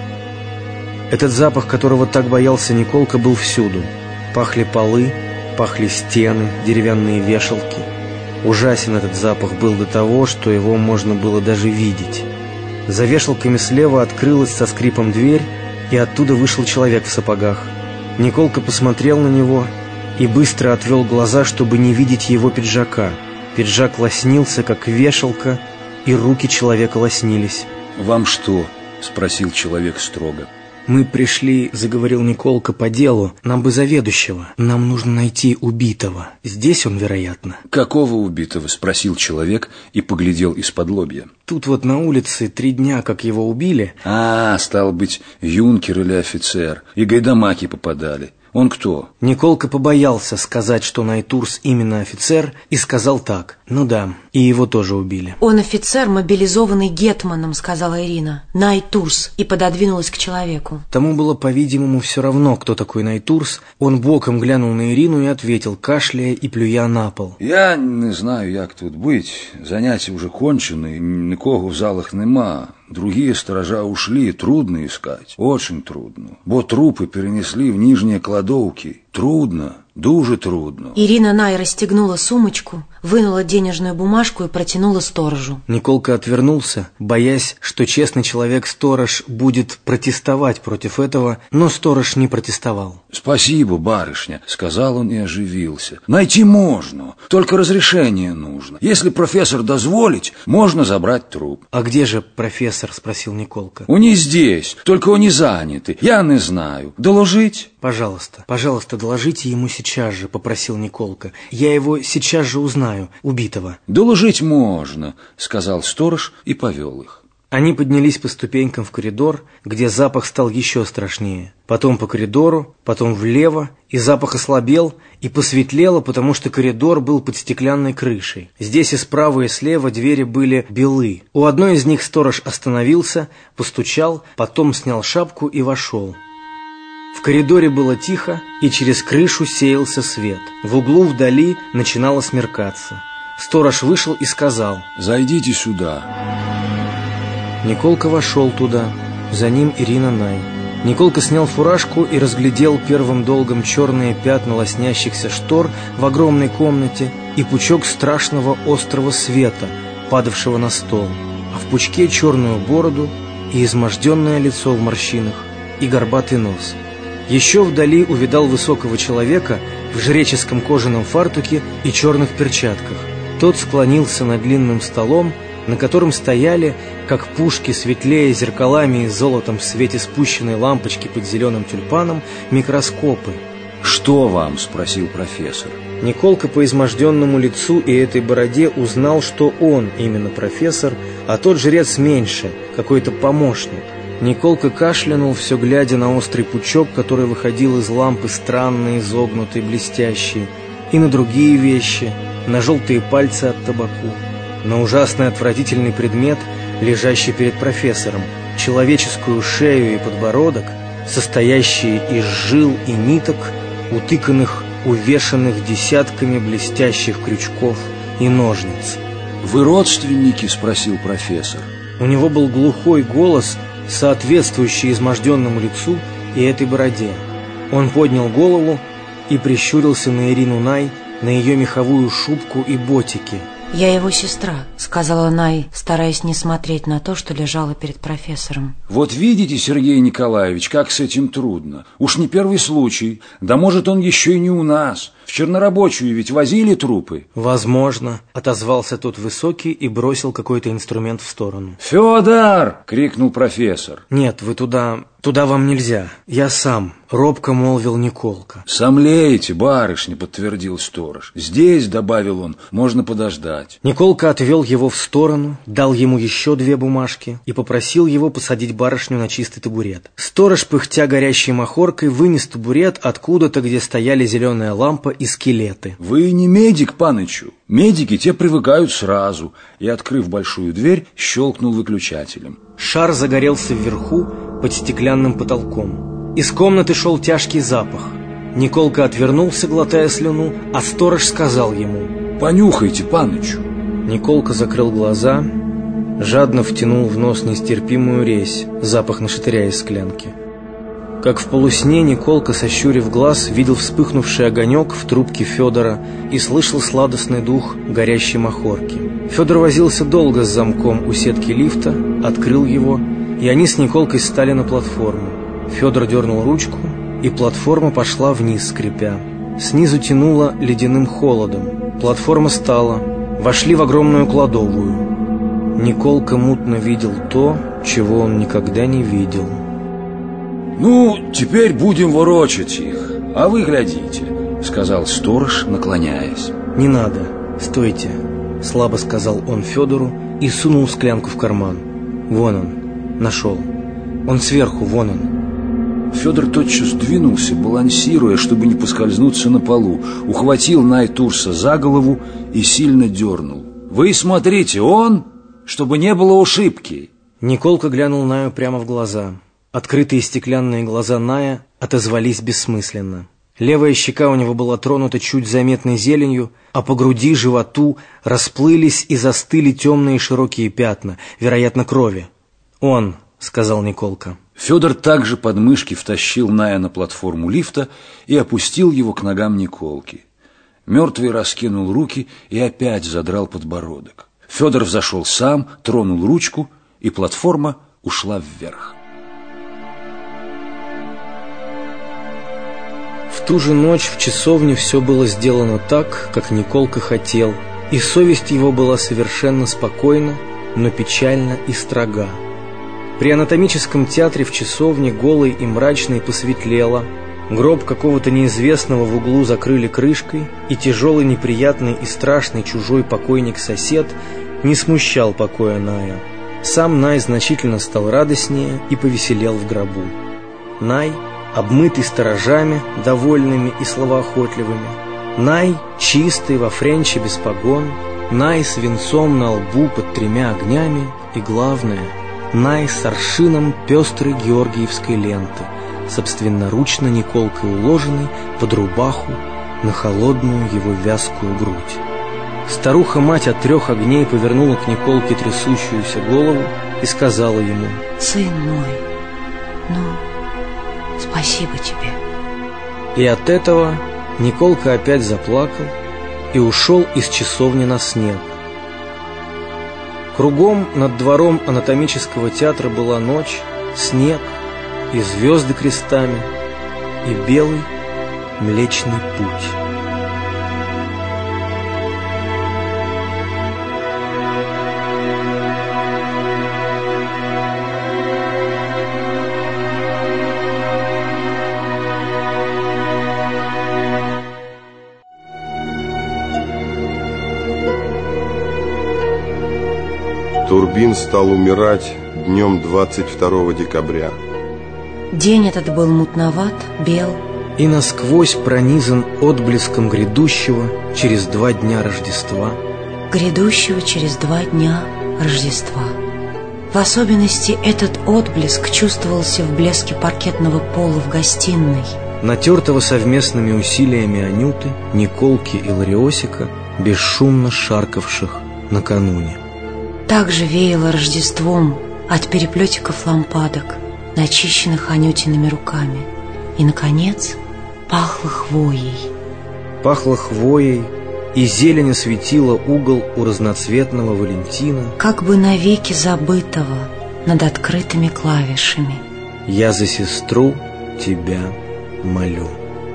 B: Этот запах, которого так боялся Николка, был всюду. Пахли полы, пахли стены, деревянные вешалки. Ужасен этот запах был до того, что его можно было даже видеть. За вешалками слева открылась со скрипом дверь, и оттуда вышел человек в сапогах. Николка посмотрел на него и быстро отвел глаза, чтобы не видеть его пиджака. Пиджак лоснился, как вешалка, и руки человека лоснились.
C: «Вам что?» — спросил человек строго.
B: «Мы пришли, — заговорил Николка, — по делу. Нам бы заведующего. Нам нужно найти убитого. Здесь он, вероятно».
C: «Какого убитого?» — спросил человек и поглядел из-под лобья.
B: «Тут вот на улице 3 дня, как его убили».
C: Стал быть, юнкер или офицер. И гайдамаки попадали. Он кто?»
B: Николка побоялся сказать, что Найтурс именно офицер, и сказал так: «Ну да, и его тоже убили».
K: «Он офицер, мобилизованный гетманом», — сказала Ирина. «Найтурс», и пододвинулась к человеку.
B: Тому было, по-видимому, все равно, кто такой Найтурс. Он боком глянул на Ирину и ответил, кашляя и плюя на пол:
C: «Я не знаю, як тут быть. Занятия уже кончены, никого в залах нема. Другие сторожа ушли, трудно искать, очень трудно. Бо трупы перенесли в нижние кладовки. Трудно, дуже трудно».
K: Ирина Най расстегнула сумочку, вынула денежную бумажку и протянула сторожу.
B: Николка отвернулся, боясь, что честный человек-сторож будет протестовать против этого, но сторож не протестовал.
C: «Спасибо, барышня», — сказал он и оживился. «Найти можно, только разрешение нужно. Если профессор дозволить, можно забрать труп».
B: «А где же профессор?» — спросил Николка.
C: «Он не здесь, только он не заняты. Я не знаю. Доложить?»
B: «Пожалуйста, пожалуйста, доложите ему сейчас же», — попросил Николка. «Я его сейчас же узнаю, убитого».
C: «Доложить можно», — сказал сторож и повел их.
B: Они поднялись по ступенькам в коридор, где запах стал еще страшнее. Потом по коридору, потом влево, и запах ослабел и посветлело, потому что коридор был под стеклянной крышей. Здесь и справа, и слева двери были белы. У одной из них сторож остановился, постучал, потом снял шапку и вошел. В коридоре было тихо, и через крышу сеялся свет. В углу вдали начинало смеркаться. Сторож вышел и сказал:
C: «Зайдите сюда».
B: Николка вошел туда, за ним Ирина Най. Николка снял фуражку и разглядел первым долгом черные пятна лоснящихся штор в огромной комнате и пучок страшного острого света, падавшего на стол, а в пучке черную бороду и изможденное лицо в морщинах, и горбатый нос. Еще вдали увидал высокого человека в жреческом кожаном фартуке и черных перчатках. Тот склонился над длинным столом, на котором стояли, как пушки, светлее зеркалами и золотом в свете спущенной лампочки под зеленым тюльпаном, микроскопы.
C: «Что вам?» — спросил профессор.
B: Николка по изможденному лицу и этой бороде узнал, что он именно профессор, а тот жрец меньше, какой-то помощник. Николка кашлянул, все глядя на острый пучок, который выходил из лампы, странный, изогнутый, блестящий, и на другие вещи, на желтые пальцы от табаку, на ужасный отвратительный предмет, лежащий перед профессором, человеческую шею и подбородок, состоящие из жил и ниток, утыканных, увешанных десятками блестящих крючков и ножниц.
C: «Вы родственники?» — спросил профессор.
B: У него был глухой голос, соответствующий изможденному лицу и этой бороде. Он поднял голову и прищурился на Ирину Най, на ее меховую шубку и ботики.
K: «Я его сестра», — сказала Най, стараясь не смотреть на то, что лежало перед профессором.
C: «Вот видите, Сергей Николаевич, как с этим трудно. Уж не первый случай, да может он еще и не у нас. В чернорабочую ведь возили трупы.
B: Возможно, отозвался тот высокий и бросил какой-то инструмент в сторону.
C: Федор! Крикнул профессор.
B: Нет, вы туда вам нельзя. Я сам, робко молвил Николка.
C: Сомлеете, барышня, подтвердил сторож. Здесь, добавил он, можно подождать.
B: Николка отвел его в сторону, дал ему еще 2 бумажки и попросил его посадить барышню на чистый табурет. Сторож, пыхтя горящей махоркой, вынес табурет откуда-то, где стояли зеленая лампа и скелеты.
C: Вы не медик, панычу. Медики те привыкают сразу. И, открыв большую дверь, щелкнул выключателем.
B: Шар загорелся вверху, под стеклянным потолком. Из комнаты шел тяжкий запах. Николка отвернулся, глотая слюну, а сторож сказал ему:
C: «Понюхайте, панычу».
B: Николка закрыл глаза, жадно втянул в нос нестерпимую резь, запах нашатыря из склянки. Как в полусне, Николка, сощурив глаз, видел вспыхнувший огонек в трубке Федора и слышал сладостный дух горящей махорки. Федор возился долго с замком у сетки лифта, открыл его, и они с Николкой стали на платформу. Федор дернул ручку, и платформа пошла вниз, скрипя. Снизу тянуло ледяным холодом. Платформа стала. Вошли в огромную кладовую. Николка мутно видел то, чего он никогда не видел.
C: «Ну, теперь будем ворочать их, а вы глядите», — сказал сторож, наклоняясь.
B: «Не надо, стойте», — слабо сказал он Федору и сунул склянку в карман. «Вон он, нашел. Он сверху, вон он».
C: Федор тотчас двинулся, балансируя, чтобы не поскользнуться на полу, ухватил Найтурса за голову и сильно дернул. «Вы смотрите, он, чтобы не было ушибки».
B: Николка глянул Наю прямо в глаза. Открытые стеклянные глаза Ная отозвались бессмысленно. Левая щека у него была тронута чуть заметной зеленью, а по груди, животу расплылись и застыли темные широкие пятна, вероятно, крови. «Он», — сказал Николка.
C: Федор также под мышки втащил Ная на платформу лифта и опустил его к ногам Николки. Мертвый раскинул руки и опять задрал подбородок. Федор взошел сам, тронул ручку, и платформа ушла вверх.
B: В ту же ночь в часовне все было сделано так, как Николка хотел, и совесть его была совершенно спокойна, но печальна и строга. При анатомическом театре в часовне голой и мрачной посветлело, гроб какого-то неизвестного в углу закрыли крышкой, и тяжелый, неприятный и страшный чужой покойник-сосед не смущал покоя Ная. Сам Най значительно стал радостнее и повеселел в гробу. Най, обмытый сторожами, довольными и словоохотливыми, Най, чистый во френче без погон, Най с венцом на лбу под 3 огнями и, главное, Най с аршином пестрой георгиевской ленты, собственноручно Николкой уложенной под рубаху на холодную его вязкую грудь. Старуха-мать от 3 огней повернула к Николке трясущуюся голову и сказала ему:
K: «Сын мой, ну, спасибо тебе».
B: И от этого Николка опять заплакал и ушел из часовни на снег. Кругом над двором анатомического театра была ночь, снег и звезды крестами, и белый Млечный Путь.
E: Турбин стал умирать днем 22 декабря.
K: День этот был мутноват, бел
B: и насквозь пронизан отблеском грядущего через 2 дня Рождества.
K: Грядущего через 2 дня Рождества. В особенности этот отблеск чувствовался в блеске паркетного пола в гостиной,
B: натертого совместными усилиями Анюты, Николки и Лариосика, бесшумно шаркавших накануне.
K: Также веяло Рождеством от переплетиков лампадок, начищенных Анютиными руками. И, наконец, пахло хвоей.
B: Пахло хвоей, и зелень осветила угол у разноцветного Валентина,
K: как бы навеки забытого над открытыми клавишами.
B: «Я за сестру тебя молю».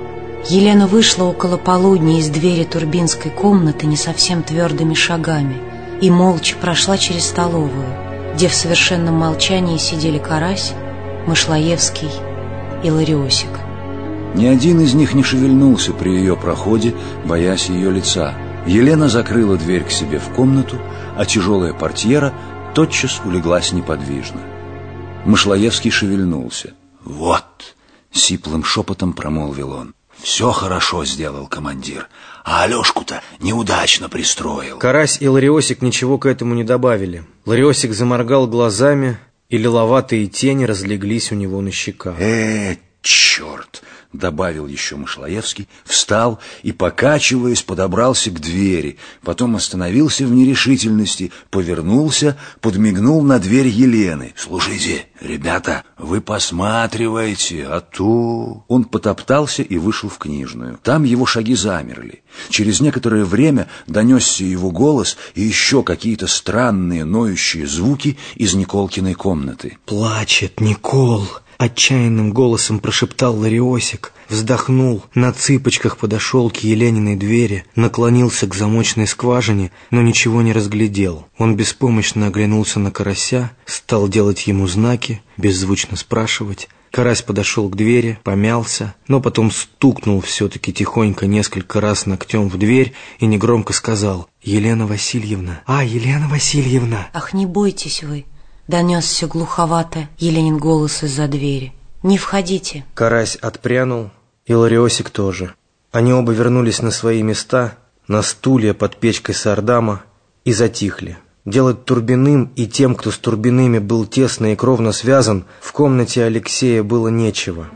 K: Елена вышла около полудня из двери турбинской комнаты не совсем твердыми шагами и молча прошла через столовую, где в совершенном молчании сидели Карась, Мышлоевский и Лариосик.
C: Ни один из них не шевельнулся при ее проходе, боясь ее лица. Елена закрыла дверь к себе в комнату, а тяжелая портьера тотчас улеглась неподвижно. Мышлоевский шевельнулся. «Вот», — сиплым шепотом промолвил он, — «все хорошо сделал командир, а Алешку-то неудачно пристроил».
B: Карась и Лариосик ничего к этому не добавили. Лариосик заморгал глазами, и лиловатые тени разлеглись у него на щеках.
C: Черт! — добавил еще Мышлоевский, встал и, покачиваясь, подобрался к двери, потом остановился в нерешительности, повернулся, подмигнул на дверь Елены. «Слушайте, ребята, вы посматривайте, а то...» Он потоптался и вышел в книжную. Там его шаги замерли. Через некоторое время донесся его голос и еще какие-то странные ноющие звуки из Николкиной комнаты.
B: «Плачет Никол!» — отчаянным голосом прошептал Лариосик, вздохнул, на цыпочках подошел к Елениной двери, наклонился к замочной скважине, но ничего не разглядел. Он беспомощно оглянулся на Карася, стал делать ему знаки, беззвучно спрашивать. Карась подошел к двери, помялся, но потом стукнул все-таки тихонько несколько раз ногтем в дверь и негромко сказал: «Елена Васильевна! Елена Васильевна!»
K: «Ах, не бойтесь вы!» — донесся глуховато Еленин голос из-за двери. «Не входите». Карась отпрянул, и Лариосик тоже. Они оба вернулись на свои места, на стулья под печкой сардама, и затихли. Делать Турбиным и тем, кто с Турбиными был тесно и кровно связан, в комнате Алексея было нечего.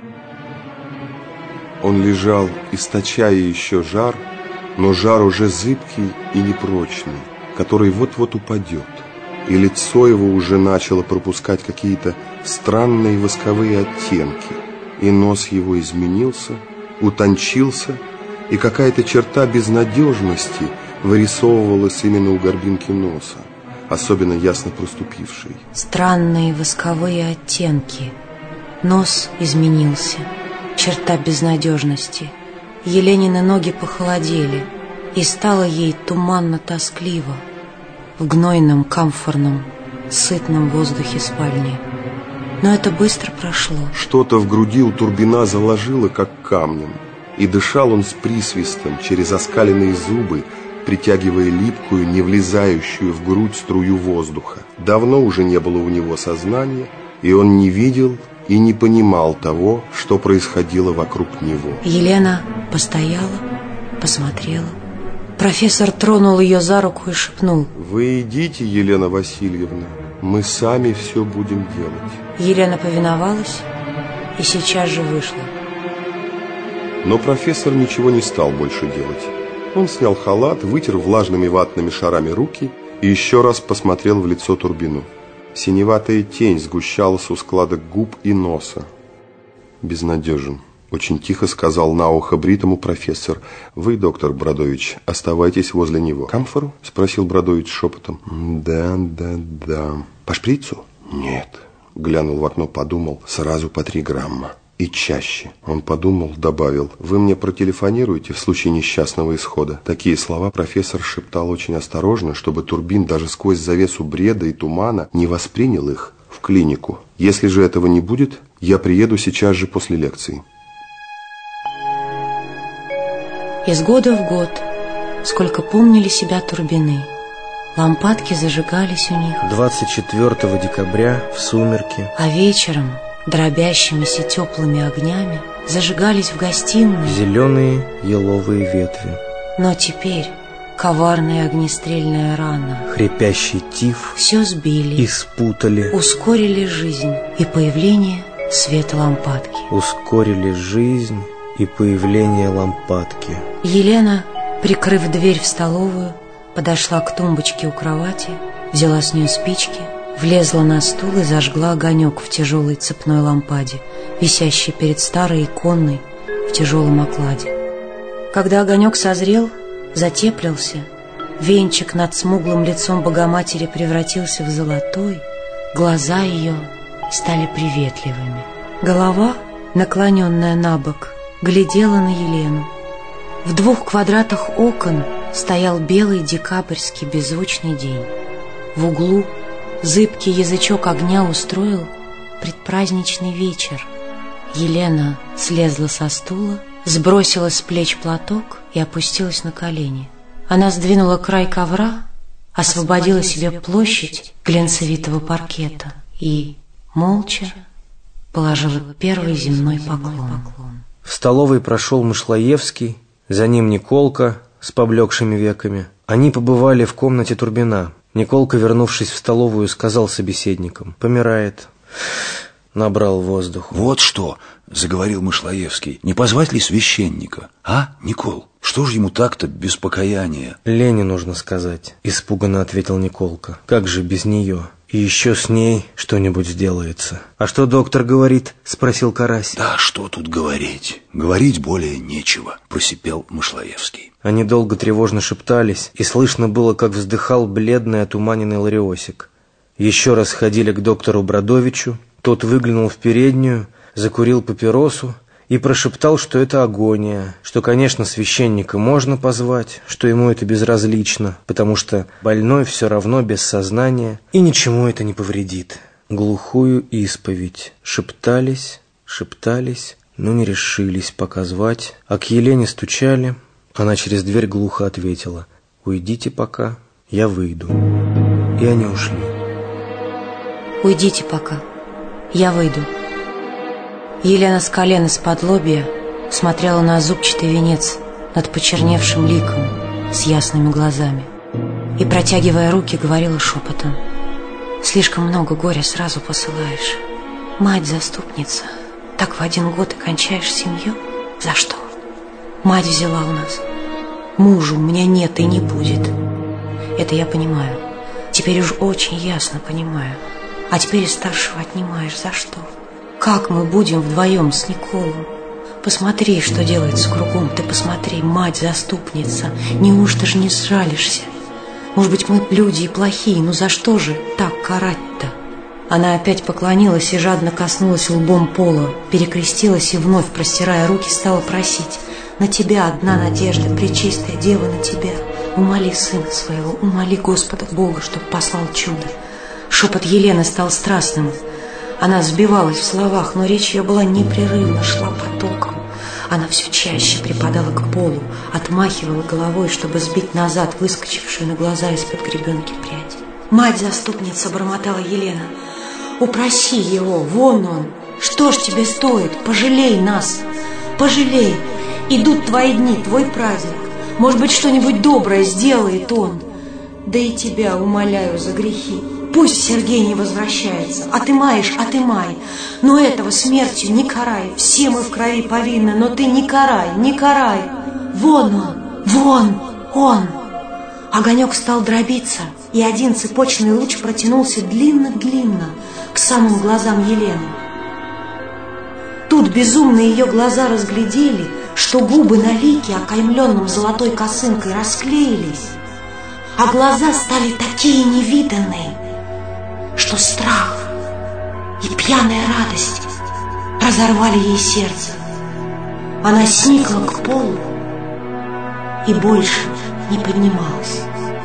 E: Он лежал, источая еще жар, но жар уже зыбкий и непрочный, который вот-вот упадет. И лицо его уже начало пропускать какие-то странные восковые оттенки, и нос его изменился, утончился, и какая-то черта безнадежности вырисовывалась именно у горбинки носа, особенно ясно проступившей.
K: Странные восковые оттенки. Нос изменился, черта безнадежности. Еленины ноги похолодели, и стало ей туманно-тоскливо в гнойном, камфорном, сытном воздухе спальни. Но это быстро прошло.
E: Что-то в груди у Турбина заложило, как камнем, и дышал он с присвистом через оскаленные зубы, притягивая липкую, не влезающую в грудь струю воздуха. Давно уже не было у него сознания, и он не видел и не понимал того, что происходило вокруг него.
K: Елена постояла, посмотрела. Профессор тронул ее за руку и шепнул:
E: «Вы идите, Елена Васильевна, мы сами все будем делать».
K: Елена повиновалась и сейчас же вышла.
E: Но профессор ничего не стал больше делать. Он снял халат, вытер влажными ватными шарами руки и еще раз посмотрел в лицо Турбину. Синеватая тень сгущалась у складок губ и носа. «Безнадежен», — очень тихо сказал на ухо бритому профессор. «Вы, доктор Бродович, оставайтесь возле него». «Камфору?» — спросил Бродович шепотом. «Да. По шприцу?» «Нет». Глянул в окно, подумал. «Сразу по 3 грамма. И чаще». Он подумал, добавил: «Вы мне протелефонируете в случае несчастного исхода». Такие слова профессор шептал очень осторожно, чтобы Турбин даже сквозь завесу бреда и тумана не воспринял их в клинику. «Если же этого не будет, я приеду сейчас же после лекции».
K: Из года в год, сколько помнили себя Турбины, лампадки зажигались у них
B: 24 декабря в сумерки,
K: а вечером дробящимися теплыми огнями зажигались в гостиной
B: зеленые еловые ветви.
K: Но теперь коварная огнестрельная рана,
B: хрипящий тиф
K: все сбили
B: и спутали,
K: ускорили жизнь и появление света лампадки.
B: Ускорили жизнь и появление лампадки.
K: Елена, прикрыв дверь в столовую, подошла к тумбочке у кровати, взяла с нее спички, влезла на стул и зажгла огонек в тяжелой цепной лампаде, висящей перед старой иконной в тяжелом окладе. Когда огонек созрел, затеплился, венчик над смуглым лицом Богоматери превратился в золотой, глаза ее стали приветливыми. Голова, наклоненная на бок, глядела на Елену. В 2 квадратах окон стоял белый декабрьский беззвучный день. В углу зыбкий язычок огня устроил предпраздничный вечер. Елена слезла со стула, сбросила с плеч платок и опустилась на колени. Она сдвинула край ковра, освободила себе площадь глянцевитого паркета и, молча, положила первый земной поклон.
B: В столовой прошел Мышлоевский, за ним Николка с поблекшими веками. Они побывали в комнате Турбина. Николка, вернувшись в столовую, сказал собеседникам: «Помирает». Набрал воздух.
C: «Вот что!» — заговорил Мышлоевский. «Не позвать ли священника? А, Никол? Что ж ему так-то без покаяния?»
B: «Лене нужно сказать», — испуганно ответил Николка. «Как же без нее? И еще с ней что-нибудь сделается». «А что доктор говорит?» — спросил Карась.
C: «Да что тут говорить? Говорить более нечего», — просипел Мышлоевский.
B: Они долго тревожно шептались, и слышно было, как вздыхал бледный отуманенный Лариосик. Еще раз ходили к доктору Бродовичу. Тот выглянул в переднюю, закурил папиросу и прошептал, что это агония, что, конечно, священника можно позвать, что ему это безразлично, потому что больной все равно без сознания, и ничему это не повредит. Глухую исповедь. Шептались, но не решились пока звать, а к Елене стучали. Она через дверь глухо ответила: «Уйдите пока, я выйду». И они ушли.
K: «Уйдите пока, я выйду». Елена с колен из-под лобья смотрела на зубчатый венец над почерневшим ликом с ясными глазами и, протягивая руки, говорила шепотом: «Слишком много горя сразу посылаешь. Мать-заступница, так в 1 год и кончаешь семью? За что? Мать взяла у нас. Мужа у меня нет и не будет. Это я понимаю. Теперь уж очень ясно понимаю. А теперь и старшего отнимаешь. За что? Как мы будем вдвоем с Николом? Посмотри, что делается кругом. Ты посмотри, мать-заступница. Неужто же не сжалишься? Может быть, мы люди и плохие, но за что же так карать-то?» Она опять поклонилась и жадно коснулась лбом пола, перекрестилась и вновь, простирая руки, стала просить: «На тебя одна надежда, пречистая Дева, на тебя. Умоли сына своего, умоли Господа Бога, чтоб послал чудо». Шепот Елены стал страстным. Она сбивалась в словах, но речь ее была непрерывна, шла потоком. Она все чаще припадала к полу, отмахивала головой, чтобы сбить назад выскочившую на глаза из-под гребенки прядь. «Мать-заступница», — бормотала Елена, — «упроси его, вон он. Что ж тебе стоит? Пожалей нас, пожалей. Идут твои дни, твой праздник. Может быть, что-нибудь доброе сделает он. Да и тебя умоляю за грехи. Пусть Сергей не возвращается. Отымаешь, отымай. Но этого смертью не карай. Все мы в крови повинны, но ты не карай, не карай. Вон он, вон он». Огонек стал дробиться, и один цепочный луч протянулся длинно-длинно к самым глазам Елены. Тут безумно ее глаза разглядели, что губы на лике, окаймленном золотой косынкой, расклеились, а глаза стали такие невиданные, что страх и пьяная радость разорвали ей сердце. Она сникла к полу и больше не поднималась.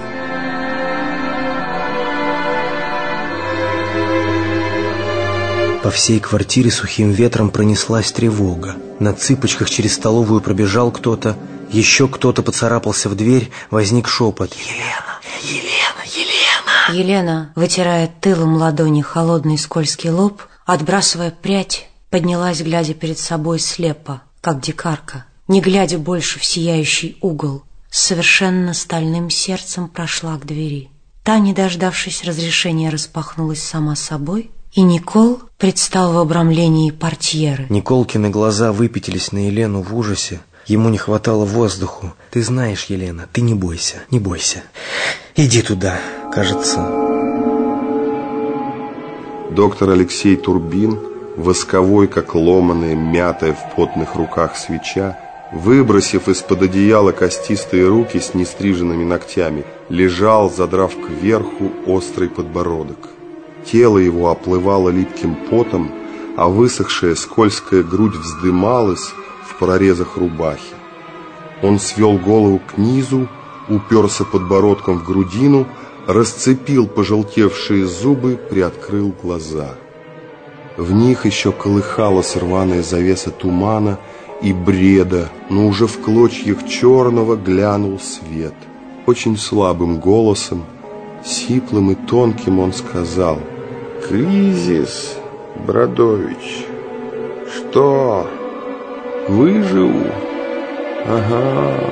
B: По всей квартире сухим ветром пронеслась тревога. На цыпочках через столовую пробежал кто-то, еще кто-то поцарапался в дверь, возник шепот: «Елена! Елена! Елена!»
K: Елена, вытирая тылом ладони холодный скользкий лоб, отбрасывая прядь, поднялась, глядя перед собой слепо, как дикарка, не глядя больше в сияющий угол, с совершенно стальным сердцем прошла к двери. Та, не дождавшись разрешения, распахнулась сама собой, и Никол предстал в обрамлении портьеры.
B: Николкины глаза выпятились на Елену в ужасе. Ему не хватало воздуху. «Ты знаешь, Елена, ты не бойся, не бойся. Иди туда, кажется».
E: Доктор Алексей Турбин, восковой, как ломаная, мятая в потных руках свеча, выбросив из-под одеяла костистые руки с нестриженными ногтями, лежал, задрав кверху острый подбородок. Тело его оплывало липким потом, а высохшая скользкая грудь вздымалась, в в прорезах рубахи. Он свел голову к низу, уперся подбородком в грудину, расцепил пожелтевшие зубы, приоткрыл глаза. В них еще колыхалась рваная завеса тумана и бреда, но уже в клочьях черного глянул свет. Очень слабым голосом, сиплым и тонким он сказал: «Кризис, Бродович. Что? Выживу? Ага».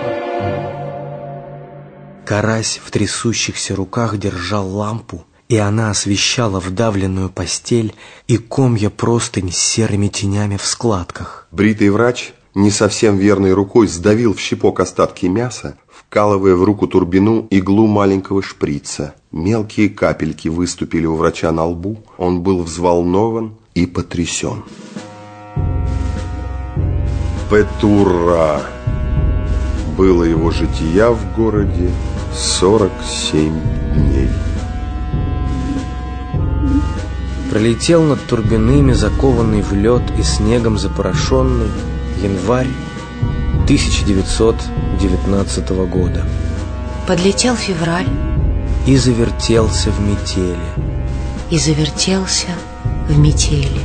B: Карась в трясущихся руках держал лампу, и она освещала вдавленную постель и комья простынь с серыми тенями в складках.
E: Бритый врач не совсем верной рукой сдавил в щепок остатки мяса, вкалывая в руку Турбину иглу маленького шприца. Мелкие капельки выступили у врача на лбу. Он был взволнован и потрясен. Петура. Было его жития в городе 47 дней.
B: Пролетел над Турбиными, закованный в лед и снегом запорошенный, январь 1919 года.
K: Подлетел февраль.
B: И завертелся в метели.
K: И завертелся в метели.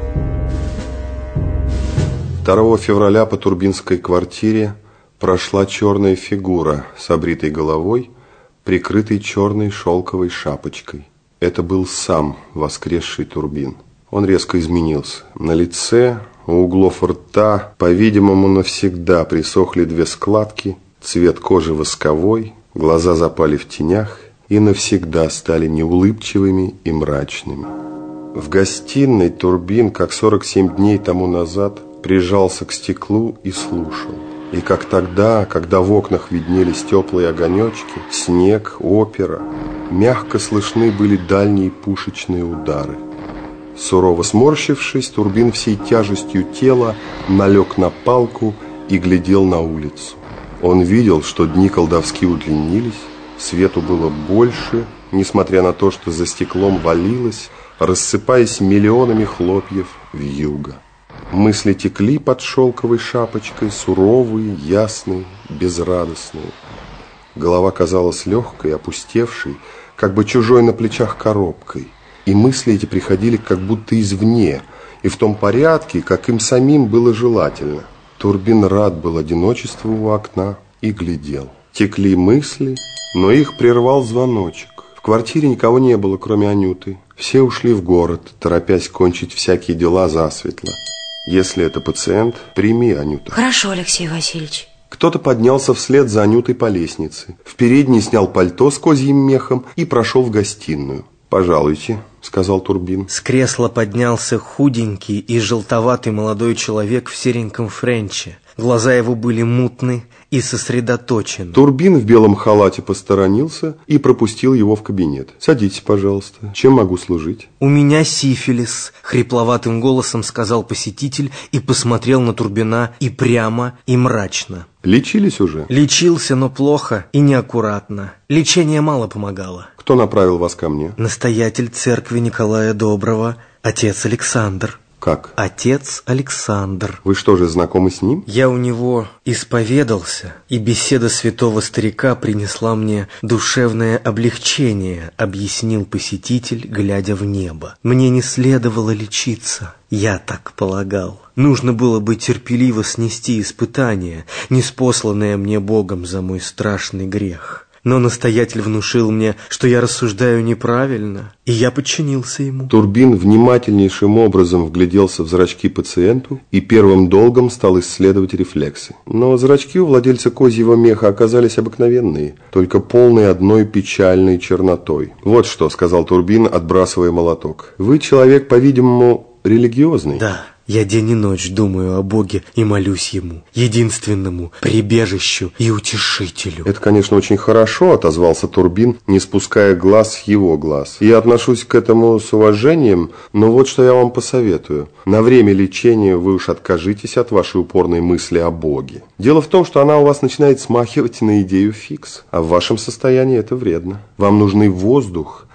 E: 2 февраля по Турбинской квартире прошла черная фигура с обритой головой, прикрытой черной шелковой шапочкой. Это был сам воскресший Турбин. Он резко изменился. На лице, у углов рта, по-видимому, навсегда присохли 2 складки, цвет кожи восковой, глаза запали в тенях и навсегда стали неулыбчивыми и мрачными. В гостиной Турбин, как 47 дней тому назад, прижался к стеклу и слушал. И как тогда, когда в окнах виднелись теплые огонечки, снег, опера, мягко слышны были дальние пушечные удары. Сурово сморщившись, Турбин всей тяжестью тела налег на палку и глядел на улицу. Он видел, что дни колдовски удлинились, свету было больше, несмотря на то, что за стеклом валилось, рассыпаясь миллионами хлопьев вьюга. Мысли текли под шелковой шапочкой, суровые, ясные, безрадостные. Голова казалась легкой, опустевшей, как бы чужой на плечах коробкой. И мысли эти приходили как будто извне, и в том порядке, как им самим было желательно. Турбин рад был одиночеству у окна и глядел. Текли мысли, но их прервал звоночек. В квартире никого не было, кроме Анюты. Все ушли в город, торопясь кончить всякие дела засветло. Если это пациент, прими, Анюта.
K: Хорошо, Алексей Васильевич.
E: Кто-то поднялся вслед за Анютой по лестнице. В передней снял пальто с козьим мехом и прошел в гостиную. «Пожалуйте», — сказал Турбин.
B: С кресла поднялся худенький и желтоватый молодой человек в сереньком френче. Глаза его были мутны и сосредоточены.
E: Турбин в белом халате посторонился и пропустил его в кабинет. «Садитесь, пожалуйста. Чем могу служить?»
B: «У меня сифилис», — хрипловатым голосом сказал посетитель и посмотрел на Турбина и прямо, и мрачно.
E: «Лечились уже?»
B: «Лечился, но плохо и неаккуратно. Лечение мало помогало».
E: «Кто направил вас ко мне?»
B: «Настоятель церкви Николая Доброго, отец Александр».
E: «Как?»
B: «Отец Александр».
E: «Вы что же, знакомы с ним?»
B: «Я у него исповедался, и беседа святого старика принесла мне душевное облегчение», — объяснил посетитель, глядя в небо. «Мне не следовало лечиться, я так полагал. Нужно было бы терпеливо снести испытание, ниспосланное мне Богом за мой страшный грех. Но настоятель внушил мне, что я рассуждаю неправильно, и я подчинился ему».
E: Турбин внимательнейшим образом вгляделся в зрачки пациенту и первым долгом стал исследовать рефлексы. Но зрачки у владельца козьего меха оказались обыкновенные, только полные одной печальной чернотой. «Вот что», — сказал Турбин, отбрасывая молоток. «Вы человек, по-видимому, религиозный?»
B: «Да». Я день и ночь думаю о Боге и молюсь Ему, единственному прибежищу и утешителю.
E: Это, конечно, очень хорошо, отозвался Турбин, не спуская глаз с его глаз. Я отношусь к этому с уважением, но вот что я вам посоветую. На время лечения вы уж откажитесь от вашей упорной мысли о Боге. Дело в том, что она у вас начинает смахивать на идею фикс, а в вашем состоянии это вредно. Вам нужны воздух,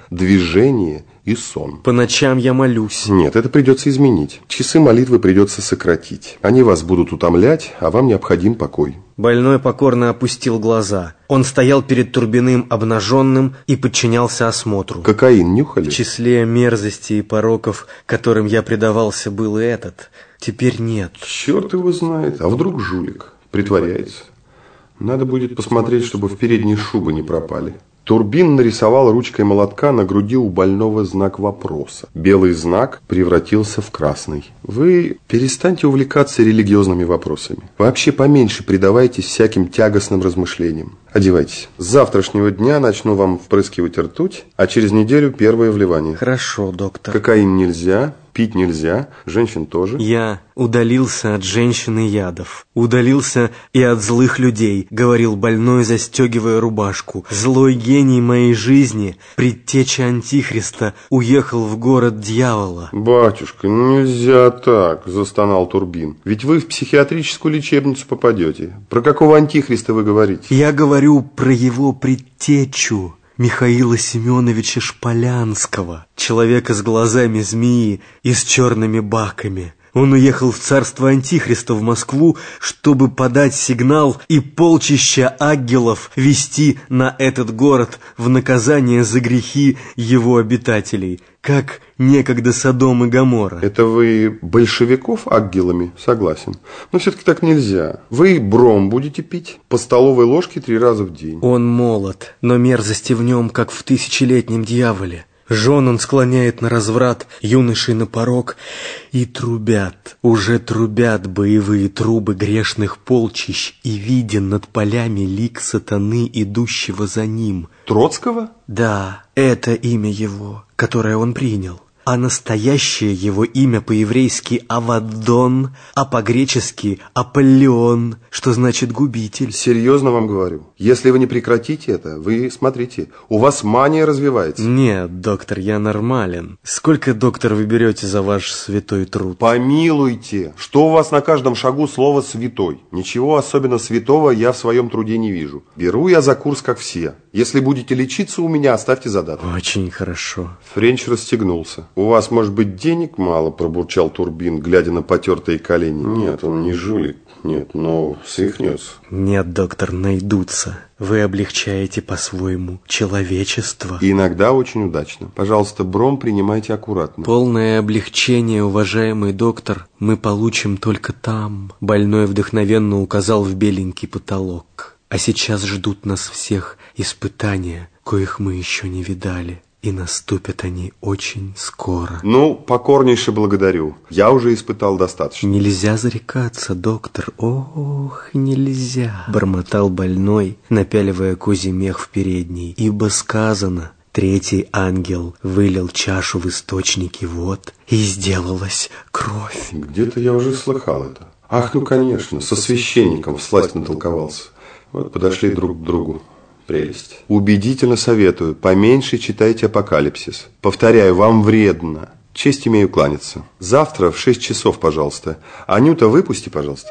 E: движение и сон.
B: По ночам я молюсь.
E: Нет, это придется изменить. Часы молитвы придется сократить. Они вас будут утомлять, а вам необходим покой.
B: Больной покорно опустил глаза. Он стоял перед Турбиным обнаженным и подчинялся осмотру.
E: Кокаин нюхали?
B: В числе мерзостей и пороков, которым я предавался, был и этот. Теперь нет.
E: Черт его знает. А вдруг жулик? Притворяется. Надо будет посмотреть, чтобы в передние шубы не пропали. Турбин нарисовал ручкой молотка на груди у больного знак вопроса. Белый знак превратился в красный. Вы перестаньте увлекаться религиозными вопросами. Вообще поменьше предавайтесь всяким тягостным размышлениям. Одевайтесь. С завтрашнего дня начну вам впрыскивать ртуть, а через неделю первое вливание.
B: Хорошо, доктор.
E: Кокаин нельзя, пить нельзя, женщин тоже.
B: Я удалился от женщин и ядов. Удалился и от злых людей, говорил больной, застегивая рубашку. Злой гений моей жизни, предтеча Антихриста, уехал в город дьявола.
E: Батюшка, нельзя так, застонал Турбин. Ведь вы в психиатрическую лечебницу попадете. Про какого Антихриста вы говорите?
B: Я говорю про его предтечу, Михаила Семеновича Шполянского, человека с глазами змеи и с черными баками. Он уехал в царство Антихриста в Москву, чтобы подать сигнал и полчища ангелов вести на этот город в наказание за грехи его обитателей, как некогда Содом и Гоморра.
E: Это вы большевиков ангелами? Согласен. Но все-таки так нельзя. Вы бром будете пить по столовой ложке 3 раза в день.
B: Он молод, но мерзости в нем, как в тысячелетнем дьяволе. Жен он склоняет на разврат, юношей на порок, и трубят, уже трубят боевые трубы грешных полчищ, и виден над полями лик сатаны, идущего за ним.
E: Троцкого?
B: Да, это имя его, которое он принял. А настоящее его имя по-еврейски Авадон, а по-гречески Аполлион, что значит губитель.
E: Серьезно вам говорю, если вы не прекратите это, вы, смотрите, у вас мания развивается.
B: Нет, доктор, я нормален. Сколько, доктор, вы берете за ваш святой труд?
E: Помилуйте, что у вас на каждом шагу слово «святой»? Ничего особенно святого я в своем труде не вижу. Беру я за курс, как все. Если будете лечиться у меня, оставьте задаток.
B: Очень хорошо.
E: Френч расстегнулся. У вас, может быть, денег мало, пробурчал Турбин, глядя на потертые колени. Нет, он не жулик. Нет, но свихнется.
B: Нет, доктор, найдутся. Вы облегчаете по-своему человечество.
E: И иногда очень удачно. Пожалуйста, бром принимайте аккуратно.
B: Полное облегчение, уважаемый доктор, мы получим только там. Больной вдохновенно указал в беленький потолок. А сейчас ждут нас всех испытания, коих мы еще не видали. И наступят они очень скоро.
E: Ну, покорнейше благодарю. Я уже испытал достаточно.
B: Нельзя зарекаться, доктор. Ох, нельзя. Бормотал больной, напяливая козий мех в передней. Ибо сказано, 3-й ангел вылил чашу в источники вод, и сделалась кровь.
E: Где-то я уже слыхал это. Ах, ну конечно, со священником всласть натолковался. Вот подошли друг к другу. Прелесть. Убедительно советую, поменьше читайте «Апокалипсис». Повторяю, вам вредно. Честь имею кланяться. Завтра в 6 часов, пожалуйста. Анюта, выпусти, пожалуйста.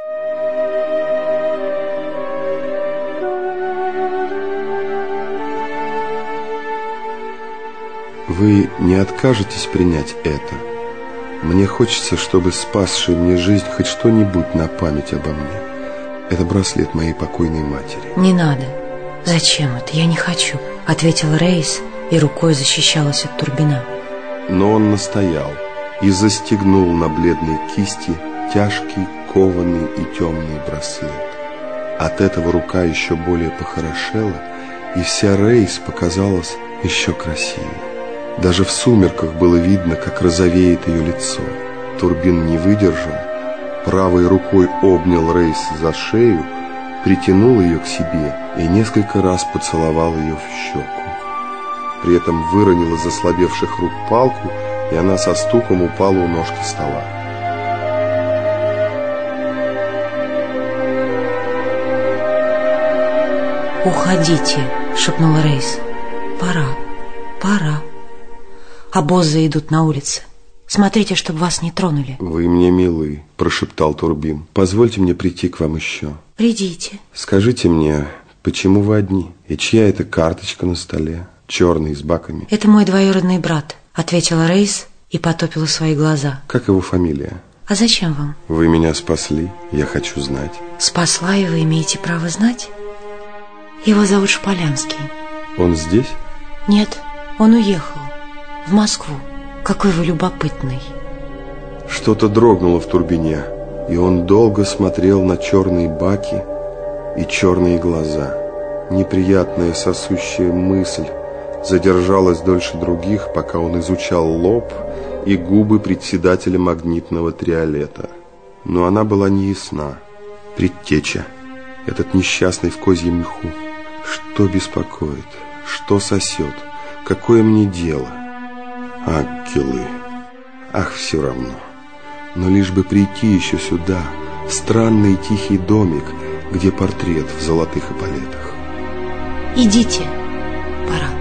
E: Вы не откажетесь принять это? Мне хочется, чтобы спасший мне жизнь хоть что-нибудь на память обо мне. Это браслет моей покойной матери.
K: Не надо. «Зачем это? Я не хочу», — ответил Рейс и рукой защищалась от Турбина.
E: Но он настоял и застегнул на бледной кисти тяжкий, кованый и темный браслет. От этого рука еще более похорошела, и вся Рейс показалась еще красивее. Даже в сумерках было видно, как розовеет ее лицо. Турбин не выдержал, правой рукой обнял Рейс за шею, притянул ее к себе и несколько раз поцеловал ее в щеку. При этом выронил из ослабевших рук палку, и она со стуком упала у ножки стола.
K: «Уходите», — шепнул Рейс. Пора. Обозы идут на улице. Смотрите, чтобы вас не тронули».
E: «Вы мне милы», — прошептал Турбин. «Позвольте мне прийти к вам еще».
K: «Придите».
E: «Скажите мне, почему вы одни? И чья это карточка на столе?» черный, с баками.
K: Это мой двоюродный брат, ответила Рейс и потупила свои глаза.
E: Как его фамилия?
K: А зачем вам?
E: Вы меня спасли, я хочу знать.
K: Спасла, и вы имеете право знать? Его зовут Шполянский.
E: Он здесь?
K: Нет, он уехал в Москву. Какой вы любопытный.
E: Что-то дрогнуло в турбине, и он долго смотрел на черные баки и черные глаза. Неприятная сосущая мысль задержалась дольше других, пока он изучал лоб и губы председателя магнитного триолета. Но она была неясна. Предтеча, этот несчастный в козьем меху. Что беспокоит? Что сосет? Какое мне дело? Ангелы. Ах, все равно. Но лишь бы прийти еще сюда, в странный тихий домик, где портрет в золотых эполетах.
K: Идите, пора.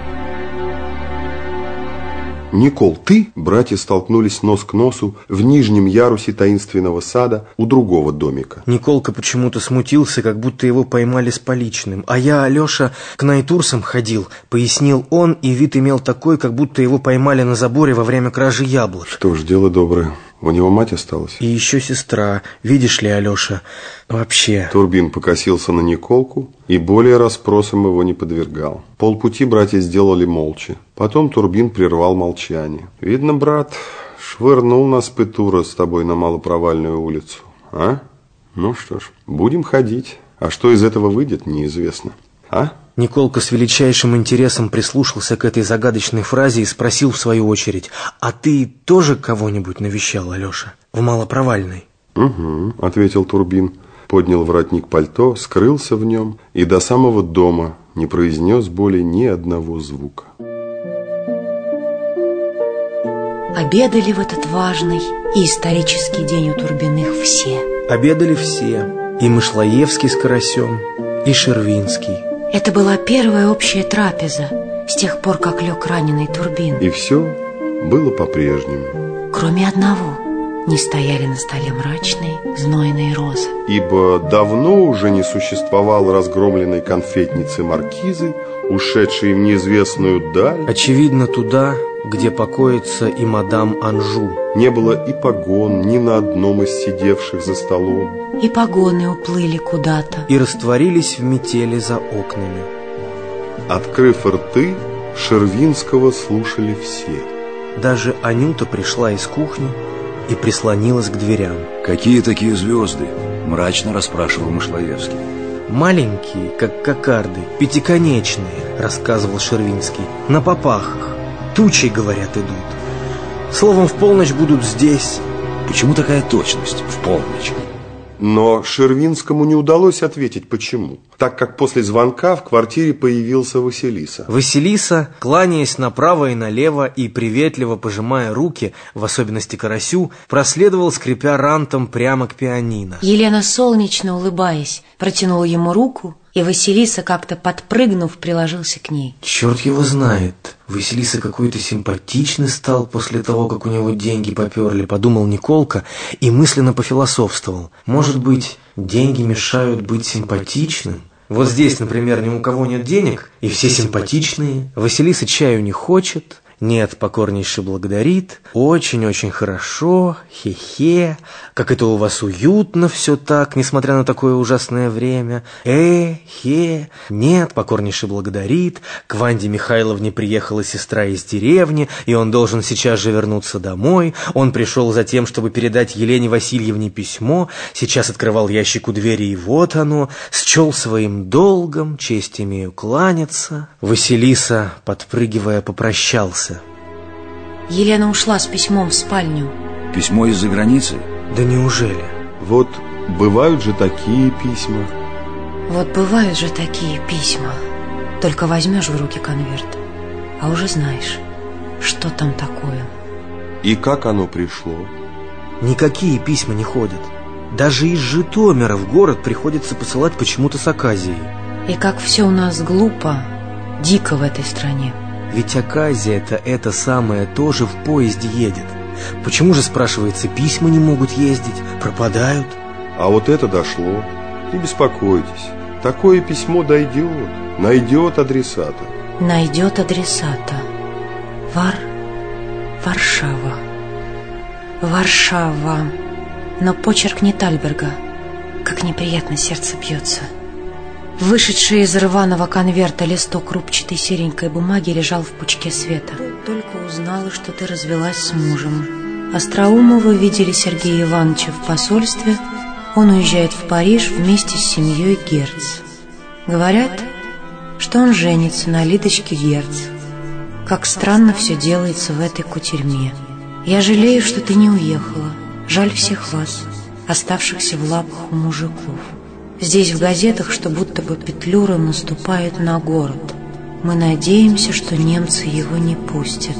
E: Никол, ты? Братья столкнулись нос к носу в нижнем ярусе таинственного сада у другого домика.
B: Николка почему-то смутился, как будто его поймали с поличным. А я, Алеша, к найтурсам ходил, пояснил он, и вид имел такой, как будто его поймали на заборе во время кражи яблок.
E: Что ж, дело доброе. У него мать осталась?
B: И еще сестра. Видишь ли, Алеша, вообще...
E: Турбин покосился на Николку и более расспросам его не подвергал. Полпути братья сделали молча. Потом Турбин прервал молчание. Видно, брат, швырнул нас Петура с тобой на малопровальную улицу. А? Ну что ж, будем ходить. А что из этого выйдет, неизвестно. А?
B: Николка с величайшим интересом прислушался к этой загадочной фразе и спросил в свою очередь: «А ты тоже кого-нибудь навещал, Алеша, в малопровальной?»
E: «Угу», — ответил Турбин, поднял воротник пальто, скрылся в нем и до самого дома не произнес более ни одного звука.
K: Обедали в этот важный и исторический день у Турбиных все.
B: Обедали все, и Мышлоевский с карасем, и Шервинский. Это была первая общая трапеза с тех пор, как лег раненый Турбин.
E: И все было по-прежнему.
K: Кроме одного, не стояли на столе мрачные, знойные розы.
E: Ибо давно уже не существовало разгромленной конфетницы маркизы, ушедшей в неизвестную даль.
B: Очевидно, туда, где покоится и мадам Анжу.
E: Не было и погон ни на одном из сидевших за столом.
K: И погоны уплыли куда-то
B: и растворились в метели за окнами.
E: Открыв рты, Шервинского слушали все.
B: Даже Анюта пришла из кухни и прислонилась к дверям.
C: «Какие такие звезды?» – мрачно расспрашивал Мышлоевский.
B: «Маленькие, как кокарды, пятиконечные», – рассказывал Шервинский, – «на попахах. Тучи, говорят, идут. Словом, в полночь будут здесь».
C: «Почему такая точность в полночь?»
E: Но Шервинскому не удалось ответить, почему. Так как после звонка в квартире появился Василиса.
B: Василиса, кланяясь направо и налево и приветливо пожимая руки, в особенности Карасю, проследовал, скрипя рантом, прямо к пианино.
K: Елена, солнечно улыбаясь, протянула ему руку, и Василиса, как-то подпрыгнув, приложился к ней.
B: Черт его знает, Василиса какой-то симпатичный стал после того, как у него деньги поперли, подумал Николка и мысленно пофилософствовал. Может быть, деньги мешают быть симпатичным? Вот здесь, например, ни у кого нет денег, и все симпатичные. Василиса чаю не хочет, нет, покорнейше благодарит. Очень-очень хорошо, хе-хе. Как это у вас уютно все так, несмотря на такое ужасное время. Хе, нет, покорнейше благодарит. К Ванде Михайловне приехала сестра из деревни, и он должен сейчас же вернуться домой. Он пришел за тем, чтобы передать Елене Васильевне письмо. Сейчас открывал ящик у двери, и вот оно. Счел своим долгом, честь имею кланяться. Василиса, подпрыгивая, попрощался.
K: Елена ушла с письмом в спальню.
C: Письмо из-за границы?
B: Да неужели?
E: Вот бывают же такие письма.
K: Вот бывают же такие письма. Только возьмешь в руки конверт, а уже знаешь, что там такое.
E: И как оно пришло?
B: Никакие письма не ходят. Даже из Житомира в город приходится посылать почему-то с Аказией.
K: И как все у нас глупо, дико в этой стране.
B: Ведь Аказия-то это самое тоже в поезде едет. Почему же, спрашивается, письма не могут ездить, пропадают?
E: А вот это дошло. Не беспокойтесь, такое письмо дойдет, найдет адресата.
K: найдет адресата. Варшава. Варшава. Но почерк не Тальберга. Как неприятно сердце бьется. Вышедший из рваного конверта листок рубчатой серенькой бумаги лежал в пучке света. Только узнала, что ты развелась с мужем. Остроумова видели Сергея Ивановича в посольстве. Он уезжает в Париж вместе с семьей Герц. Говорят, что он женится на Лидочке Герц. Как странно все делается в этой кутерьме. Я жалею, что ты не уехала. Жаль всех вас, оставшихся в лапах у мужиков. Здесь в газетах, что будто бы Петлюра наступает на город. Мы надеемся, что немцы его не пустят.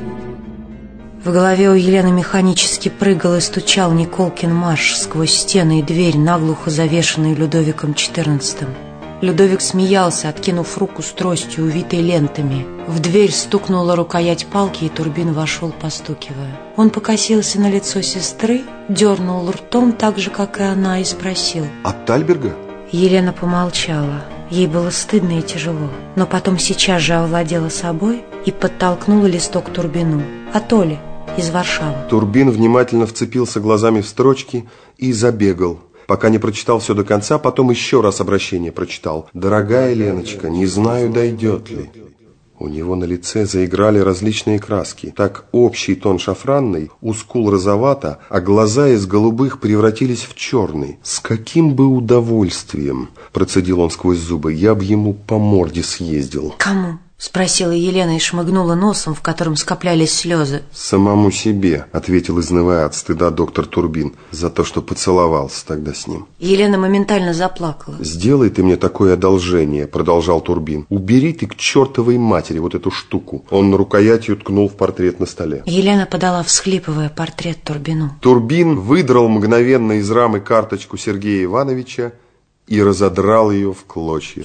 K: В голове у Елены механически прыгал и стучал Николкин марш сквозь стены и дверь, наглухо завешенные Людовиком XIV. Людовик смеялся, откинув руку с тростью, увитой лентами. В дверь стукнула рукоять палки, и Турбин вошел, постукивая. Он покосился на лицо сестры, дернул ртом так же, как и она, и спросил:
E: «От Тальберга?»
K: Елена помолчала. Ей было стыдно и тяжело, но потом сейчас же овладела собой и подтолкнула листок Турбину. «От Оли, из Варшавы».
E: Турбин внимательно вцепился глазами в строчки и забегал, пока не прочитал все до конца, потом еще раз обращение прочитал. «Дорогая Леночка, не знаю, дойдет ли». У него на лице заиграли различные краски. Так общий тон шафранный, у скул розовато, а глаза из голубых превратились в черный. «С каким бы удовольствием, — процедил он сквозь зубы, — я б ему по морде съездил».
K: «Кому?» — спросила Елена и шмыгнула носом, в котором скоплялись слезы.
E: «Самому себе, — ответил, изнывая от стыда, доктор Турбин, за то, что поцеловался тогда с ним».
K: Елена моментально заплакала.
E: «Сделай ты мне такое одолжение, — продолжал Турбин, — убери ты к чертовой матери вот эту штуку». Он рукоятью ткнул в портрет на столе.
K: Елена подала, всхлипывая, портрет Турбину.
E: Турбин выдрал мгновенно из рамы карточку Сергея Ивановича и разодрал ее в клочья.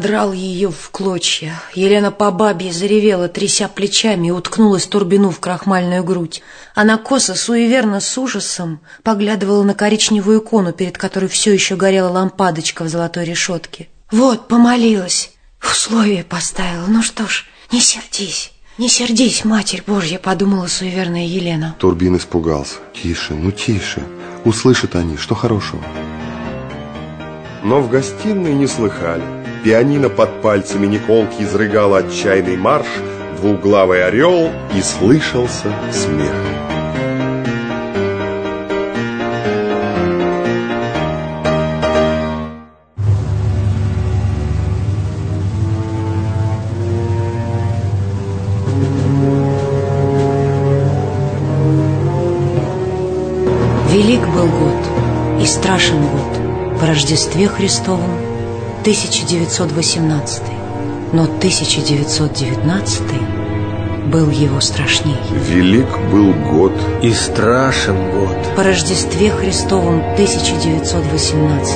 K: Елена по бабье заревела, тряся плечами, и уткнулась Турбину в крахмальную грудь. Она косо, суеверно, с ужасом поглядывала на коричневую икону, перед которой все еще горела лампадочка в золотой решетке. «Вот, помолилась, условие поставила. Ну что ж, не сердись. «Не сердись, Матерь Божья», — подумала суеверная Елена.
E: Турбин испугался. «Тише, ну тише. Услышат они, что хорошего». Но в гостиной не слыхали. Пианино под пальцами Николки изрыгало отчаянный марш, двуглавый орел, и слышался смех.
K: Велик был год и страшен год по Рождестве Христовом 1918, но 1919 был его страшней.
E: Велик был год
B: и страшен год
K: по Рождестве Христовом 1918,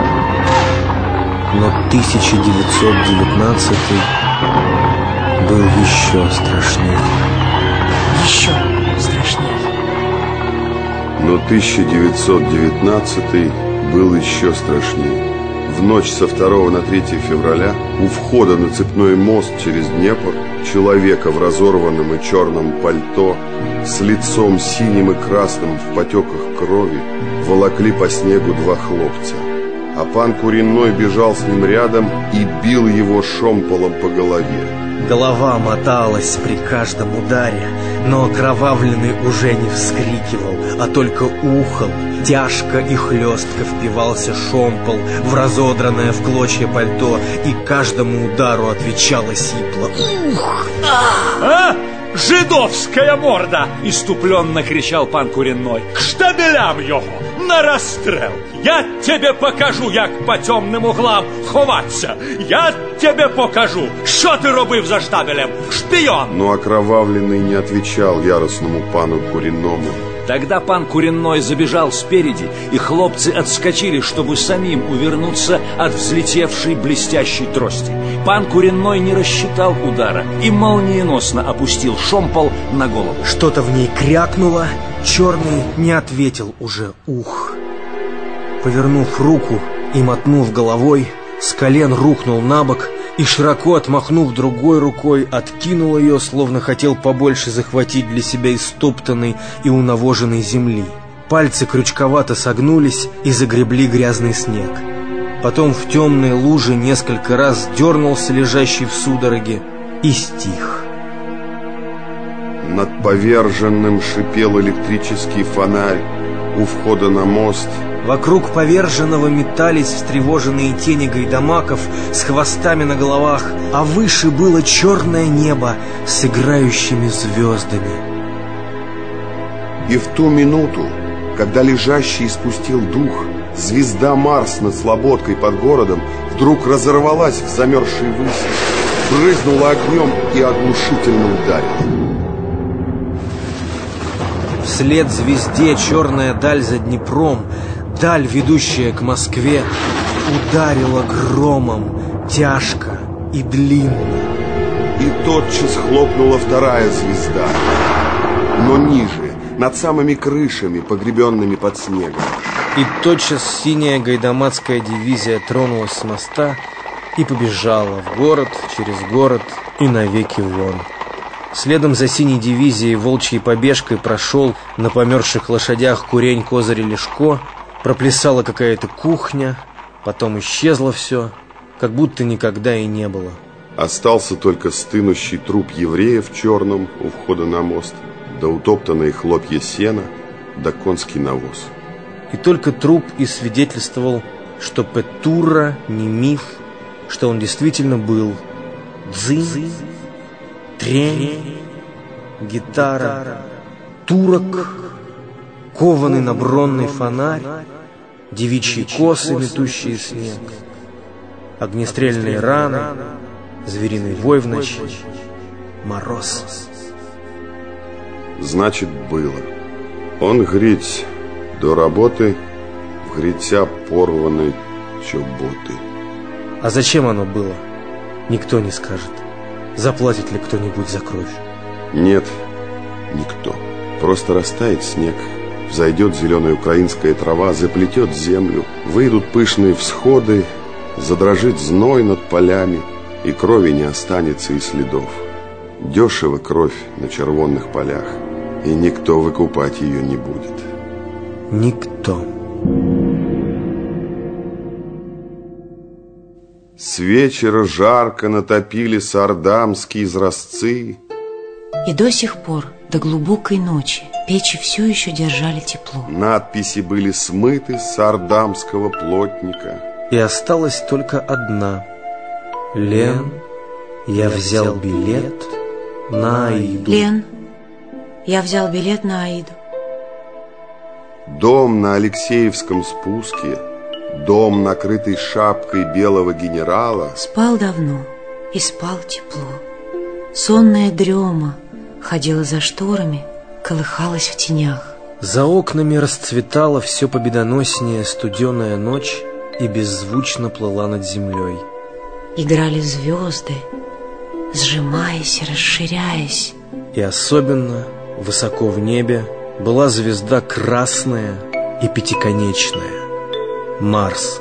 B: но 1919 был еще страшнее.
K: Еще страшнее.
E: Но 1919 был еще страшнее. В ночь со 2 на 3 февраля у входа на цепной мост через Днепр человека в разорванном и черном пальто с лицом синим и красным в потеках крови волокли по снегу 2 хлопца. А пан Куренной бежал с ним рядом и бил его шомполом по голове.
B: Голова моталась при каждом ударе, но окровавленный уже не вскрикивал, а только ухал. Тяжко и хлестко впивался шомпол в разодранное в клочья пальто, и каждому удару отвечало сипло: «Ух!
I: А? Жидовская морда!» — иступленно кричал пан Куренной. «К штабелям його! На расстрел! Я тебе покажу, як по темним углам ховаться! Я тебе покажу, що ти робив за штабелем, шпион!»
E: Но окровавленный не отвечал яростному пану Куренному.
I: Тогда пан Куренной забежал спереди, и хлопцы отскочили, чтобы самим увернуться от взлетевшей блестящей трости. Пан Куренной не рассчитал удара и молниеносно опустил шомпол на голову.
B: Что-то в ней крякнуло, черный не ответил уже «ух». Повернув руку и мотнув головой, с колен рухнул на бок и и, широко отмахнув другой рукой, откинул ее, словно хотел побольше захватить для себя истоптанной и унавоженной земли. Пальцы крючковато согнулись и загребли грязный снег. Потом в темной луже несколько раз дернулся лежащий в судороге и стих.
E: Над поверженным шипел электрический фонарь у входа на мост.
B: Вокруг поверженного метались встревоженные тени гайдамаков с хвостами на головах, а выше было черное небо с играющими звездами.
E: И в ту минуту, когда лежащий испустил дух, звезда Марс над Слободкой под городом вдруг разорвалась в замерзшей выси, брызнула огнем и оглушительно ударила.
B: Вслед звезде черная даль за Днепром, даль, ведущая к Москве, ударила громом, тяжко и длинно.
E: И тотчас хлопнула вторая звезда, но ниже, над самыми крышами, погребенными под снегом.
B: И тотчас синяя гайдамацкая дивизия тронулась с моста и побежала в город, через город и навеки вон. Следом за синей дивизией волчьей побежкой прошел на померзших лошадях курень Козырь Лешко, проплясала какая-то кухня, потом исчезло все, как будто никогда и не было.
E: Остался только стынущий труп еврея в черном у входа на мост, да утоптанные хлопья сена, да конский навоз.
B: И только труп и свидетельствовал, что Петура не миф, что он действительно был. Дзынь, трень, гитара, турок, кованый набронный фонарь, девичьи косы, метущие снег, огнестрельные раны, звериный вой в ночи, мороз.
E: Значит, было. Он грить до работы, в гритя порваны чоботы.
B: А зачем оно было? Никто не скажет. Заплатит ли кто-нибудь за кровь?
E: Нет, никто. Просто растает снег, взойдет зеленая украинская трава, заплетет землю, выйдут пышные всходы, задрожит зной над полями, и крови не останется и следов. Дешево кровь на червонных полях, и никто выкупать ее не будет.
B: Никто.
E: С вечера жарко натопили сардамские изразцы.
K: И до сих пор, до глубокой ночи, печи все еще держали тепло.
E: Надписи были смыты с сардамского плотника.
B: И осталась только одна. Лен, я взял билет на Аиду.
K: Лен, я взял билет на Аиду.
E: Дом на Алексеевском спуске, дом, накрытый шапкой белого генерала,
K: спал давно и спал тепло. Сонная дрема ходила за шторами, колыхалась в тенях.
B: За окнами расцветала все победоноснее студеная ночь и беззвучно плыла над землей.
K: Играли звезды, сжимаясь и расширяясь.
B: И особенно высоко в небе была звезда красная и пятиконечная. Марс.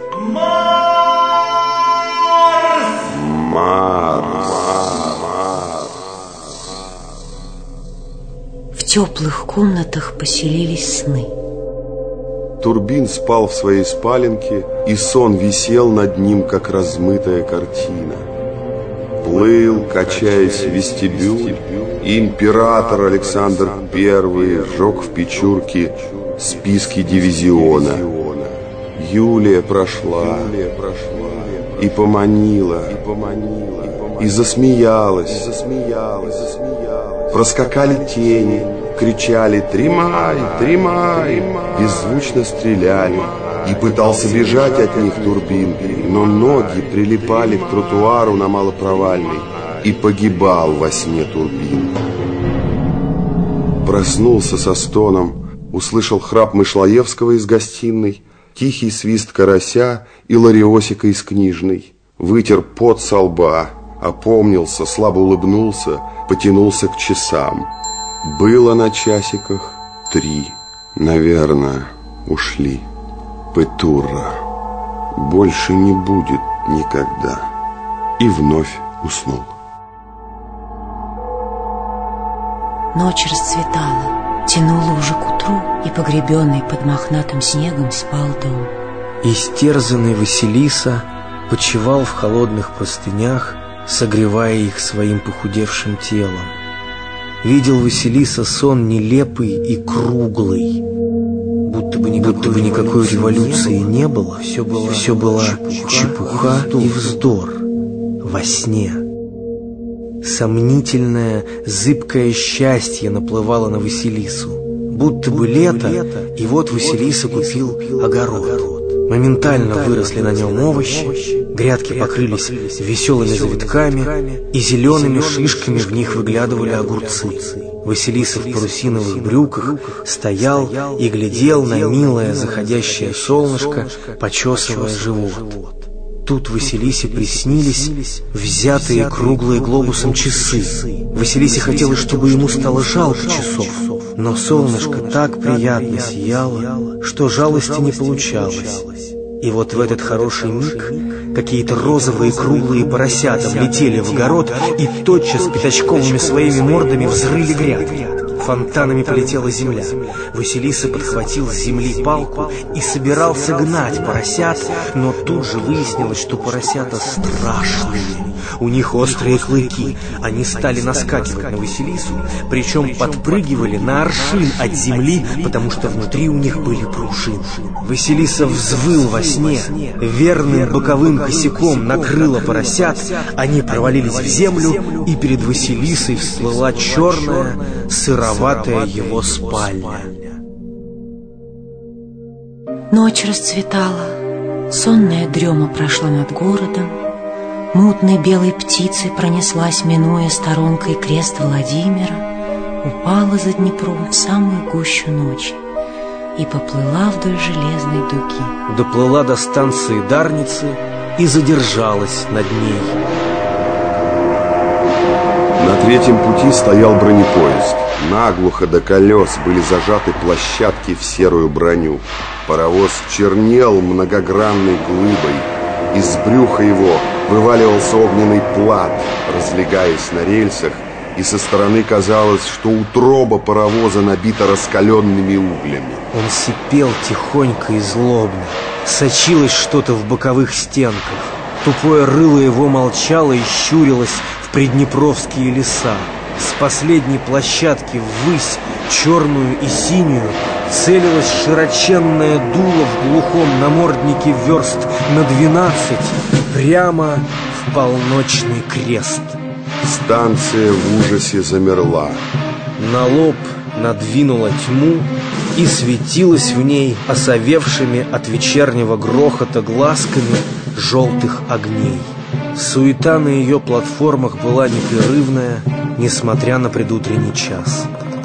K: В теплых комнатах поселились сны.
E: Турбин спал в своей спаленке, и сон висел над ним, как размытая картина. Плыл, качаясь в вестибюль, и император Александр I сжег в Печурке списки дивизиона. Юлия прошла и поманила, и засмеялась. Проскакали тени, кричали «Тримай! Тримай!», беззвучно стреляли. И пытался бежать от них Турбин, но ноги прилипали к тротуару на Малопровальной, и погибал во сне Турбин. Проснулся со стоном, услышал храп Мышлоевского из гостиной, тихий свист карася и Лариосика из книжной. Вытер пот со лба, опомнился, слабо улыбнулся, потянулся к часам. Было на часиках 3. Наверное, ушли. Петура больше не будет никогда. и вновь уснул.
K: Ночь расцветала, тянула уже к утру, и погребенный под мохнатым снегом спал дом.
B: Истерзанный Василиса почивал в холодных простынях, согревая их своим похудевшим телом. Видел Василиса сон нелепый и круглый, будто бы никакой революции не было, все была чепуха и вздор во сне. Сомнительное, зыбкое счастье наплывало на Василису, будто бы лето, и вот Василиса купил огород. Моментально выросли на нем овощи, грядки покрылись веселыми завитками, и зелеными шишками в них выглядывали огурцы. Василиса в парусиновых брюках стоял и глядел на милое заходящее солнышко, почесывая живот. Тут Василисе приснились взятые круглые глобусом часы. Василисе хотелось, чтобы ему стало жалко часов, но солнышко так приятно сияло, что жалости не получалось. И вот в этот хороший миг какие-то розовые круглые поросята влетели в огород и тотчас пятачковыми своими мордами взрыли грядки. Фонтанами полетела земля. Василиса подхватил с земли палку и собирался гнать поросят, но тут же выяснилось, что поросята страшные. У них острые клыки. Они стали наскакивать на Василису, причем подпрыгивали на аршин от земли, потому что внутри у них были пружины. Василиса взвыл во сне, верным боковым косяком накрыла поросят, они провалились в землю, и перед Василисой всплыла черная, сыроватая его спальня.
K: Ночь расцветала, сонная дрема прошла над городом, мутной белой птицей пронеслась, минуя сторонкой крест Владимира, упала за Днепром в самую гущу ночи и поплыла вдоль железной дуги.
B: Доплыла до станции Дарницы и задержалась над ней.
E: На третьем пути стоял бронепоезд. Наглухо до колес были зажаты площадки в серую броню. Паровоз чернел многогранной глыбой. Из брюха его вываливался огненный плат, разлегаясь на рельсах, и со стороны казалось, что утроба паровоза набита раскаленными углями.
B: Он сипел тихонько и злобно. Сочилось что-то в боковых стенках. Тупое рыло его молчало и щурилось в приднепровские леса. С последней площадки ввысь, черную и синюю, целилось широченное дуло в глухом наморднике верст на 12, прямо в полночный крест.
E: Станция в ужасе замерла.
B: На лоб надвинула тьму и светилась в ней осовевшими от вечернего грохота глазками желтых огней. Суета на ее платформах была непрерывная, несмотря на предутренний час.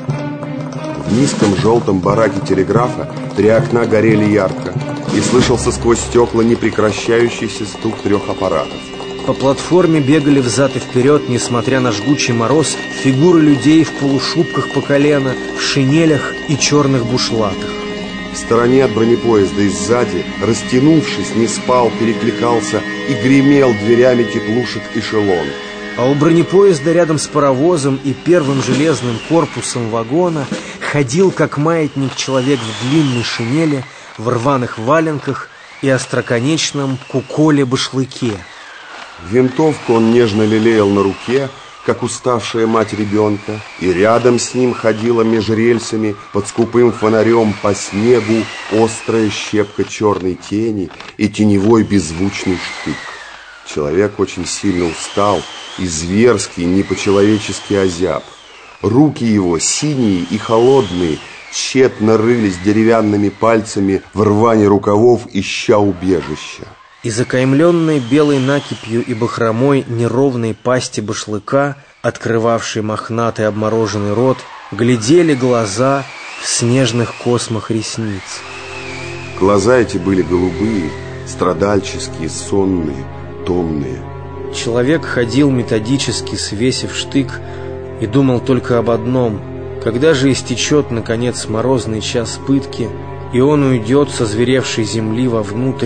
E: В низком желтом бараке телеграфа 3 окна горели ярко, и слышался сквозь стекла непрекращающийся стук 3 аппаратов.
B: По платформе бегали взад и вперед, несмотря на жгучий мороз, фигуры людей в полушубках по колено, в шинелях и черных бушлатах.
E: В стороне от бронепоезда и сзади, растянувшись, не спал, перекликался и гремел дверями теплушек эшелон.
B: А у бронепоезда рядом с паровозом и первым железным корпусом вагона ходил, как маятник, человек в длинной шинели, в рваных валенках и остроконечном куколе-башлыке.
E: Винтовку он нежно лелеял на руке, как уставшая мать ребенка, и рядом с ним ходила меж рельсами под скупым фонарем по снегу острая щепка черной тени и теневой беззвучный штык. Человек очень сильно устал и зверски, не по-человечески озяб. Руки его, синие и холодные, тщетно рылись деревянными пальцами в рване рукавов, ища убежища.
B: Из окаймленной белой накипью и бахромой неровной пасти башлыка, открывавшей мохнатый обмороженный рот, глядели глаза в снежных космах ресниц.
E: Глаза эти были голубые, страдальческие, сонные, томные.
B: Человек ходил методически, свесив штык, и думал только об одном: когда же истечет, наконец, морозный час пытки, и он уйдет со зверевшей земли вовнутрь,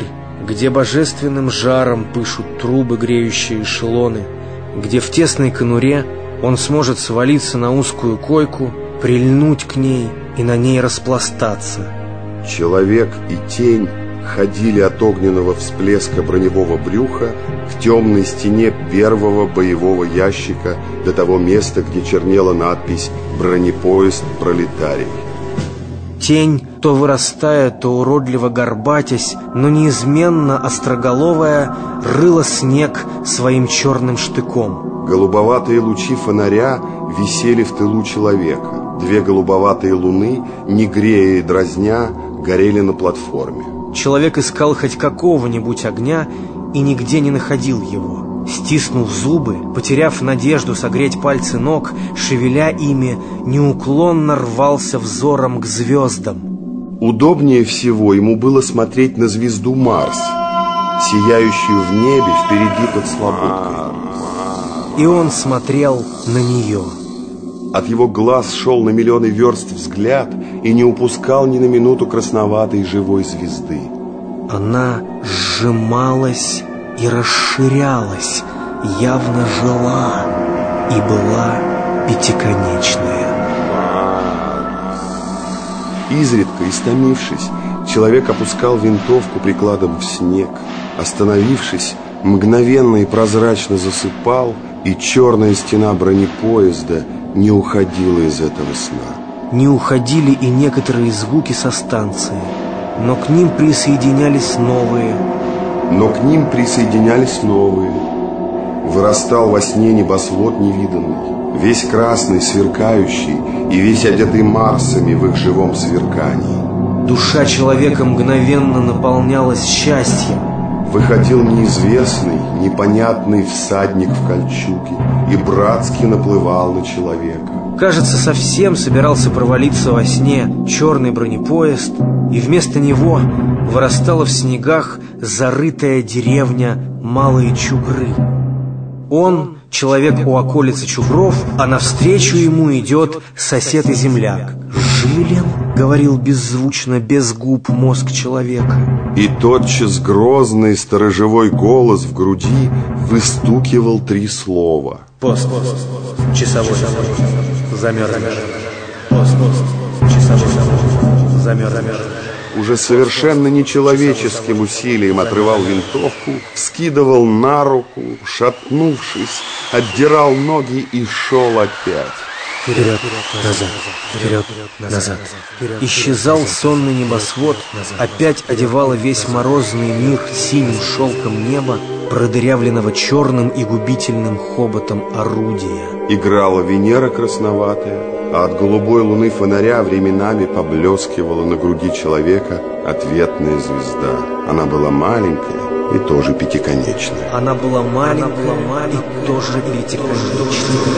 B: где божественным жаром пышут трубы, греющие эшелоны, где в тесной конуре он сможет свалиться на узкую койку, прильнуть к ней и на ней распластаться.
E: Человек и тень ходили от огненного всплеска броневого брюха к темной стене первого боевого ящика до того места, где чернела надпись «Бронепоезд пролетарий».
B: Тень, то вырастая, то уродливо горбатясь, но неизменно остроголовая, рыла снег своим черным штыком.
E: Голубоватые лучи фонаря висели в тылу человека. Две голубоватые луны, не грея и дразня, горели на платформе.
B: Человек искал хоть какого-нибудь огня и нигде не находил его. Стиснув зубы, потеряв надежду согреть пальцы ног, шевеля ими, неуклонно рвался взором к звездам.
E: Удобнее всего ему было смотреть на звезду Марс, сияющую в небе впереди под Слободкой.
B: И он смотрел на нее.
E: От его глаз шел на миллионы верст взгляд и не упускал ни на минуту красноватой живой звезды.
B: Она сжималась и расширялась, явно жила и была пятиконечная.
E: Изредка, истомившись, человек опускал винтовку прикладом в снег. Остановившись, мгновенно и прозрачно засыпал, и черная стена бронепоезда не уходила из этого сна.
B: Не уходили и некоторые звуки со станции, но к ним присоединялись новые. Вырастал во сне небосвод невиданный, весь красный, сверкающий, и весь одетый Марсами в их живом сверкании. Душа человека мгновенно наполнялась счастьем.
E: Выходил неизвестный, непонятный всадник в кольчуге и братски наплывал на человека.
B: Кажется, совсем собирался провалиться во сне черный бронепоезд, и вместо него вырастала в снегах зарытая деревня Малые Чугры. Он — человек у околицы Чугров, а навстречу ему идет сосед и земляк. «Жилин?» — говорил беззвучно, без губ мозг человека.
E: И тотчас грозный сторожевой голос в груди выстукивал 3 слова.
B: «Пост, часовой, замер, пост, часовой, замер».
E: Уже совершенно нечеловеческим усилием отрывал винтовку, вскидывал на руку, шатнувшись, отдирал ноги и шел опять.
B: Вперед, назад, вперед, назад. Исчезал сонный небосвод, опять одевало весь морозный мир синим шелком неба, продырявленного черным и губительным хоботом орудия.
E: Играла Венера красноватая, а от голубой луны фонаря временами поблескивала на груди человека ответная звезда. Она была маленькая и тоже пятиконечная.
B: Она была маленькая и тоже пятиконечная.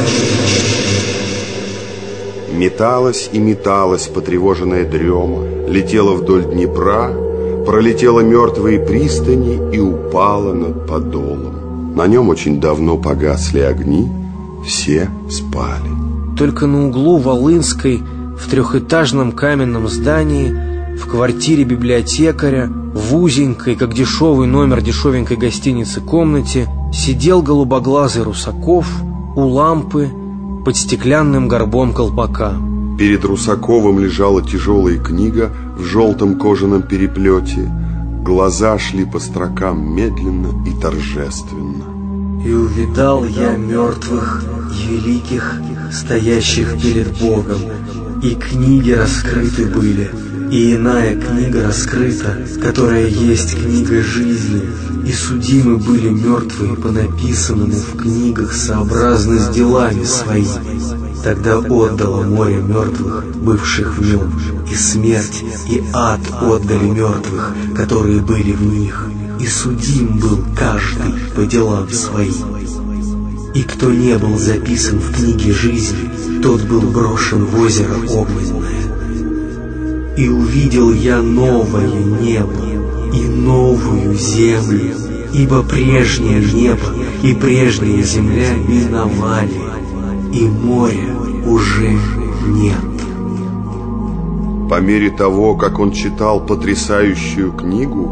E: Металась и металась потревоженная дрема, летела вдоль Днепра, пролетела мертвые пристани и упала над Подолом. На нем очень давно погасли огни, все спали.
B: Только на углу Волынской, в 3-этажном каменном здании, в квартире библиотекаря, в узенькой, как дешевый номер дешевенькой гостиницы комнате, сидел голубоглазый Русаков у лампы под стеклянным горбом колпака.
E: Перед Русаковым лежала тяжелая книга в желтом кожаном переплете. Глаза шли по строкам медленно и торжественно.
B: И увидал я мертвых и великих, стоящих перед Богом, и книги раскрыты были, и иная книга раскрыта, которая есть книга жизни, и судимы были мертвые по написанному в книгах сообразно с делами своими. Тогда отдало море мертвых, бывших в нем, и смерть, и ад отдали мертвых, которые были в них, и судим был каждый по делам своим. И кто не был записан в книге жизни, тот был брошен в озеро огненное. И увидел я новое небо и новую землю, ибо прежнее небо и прежняя земля миновали, и моря уже нет.
E: По мере того, как он читал потрясающую книгу,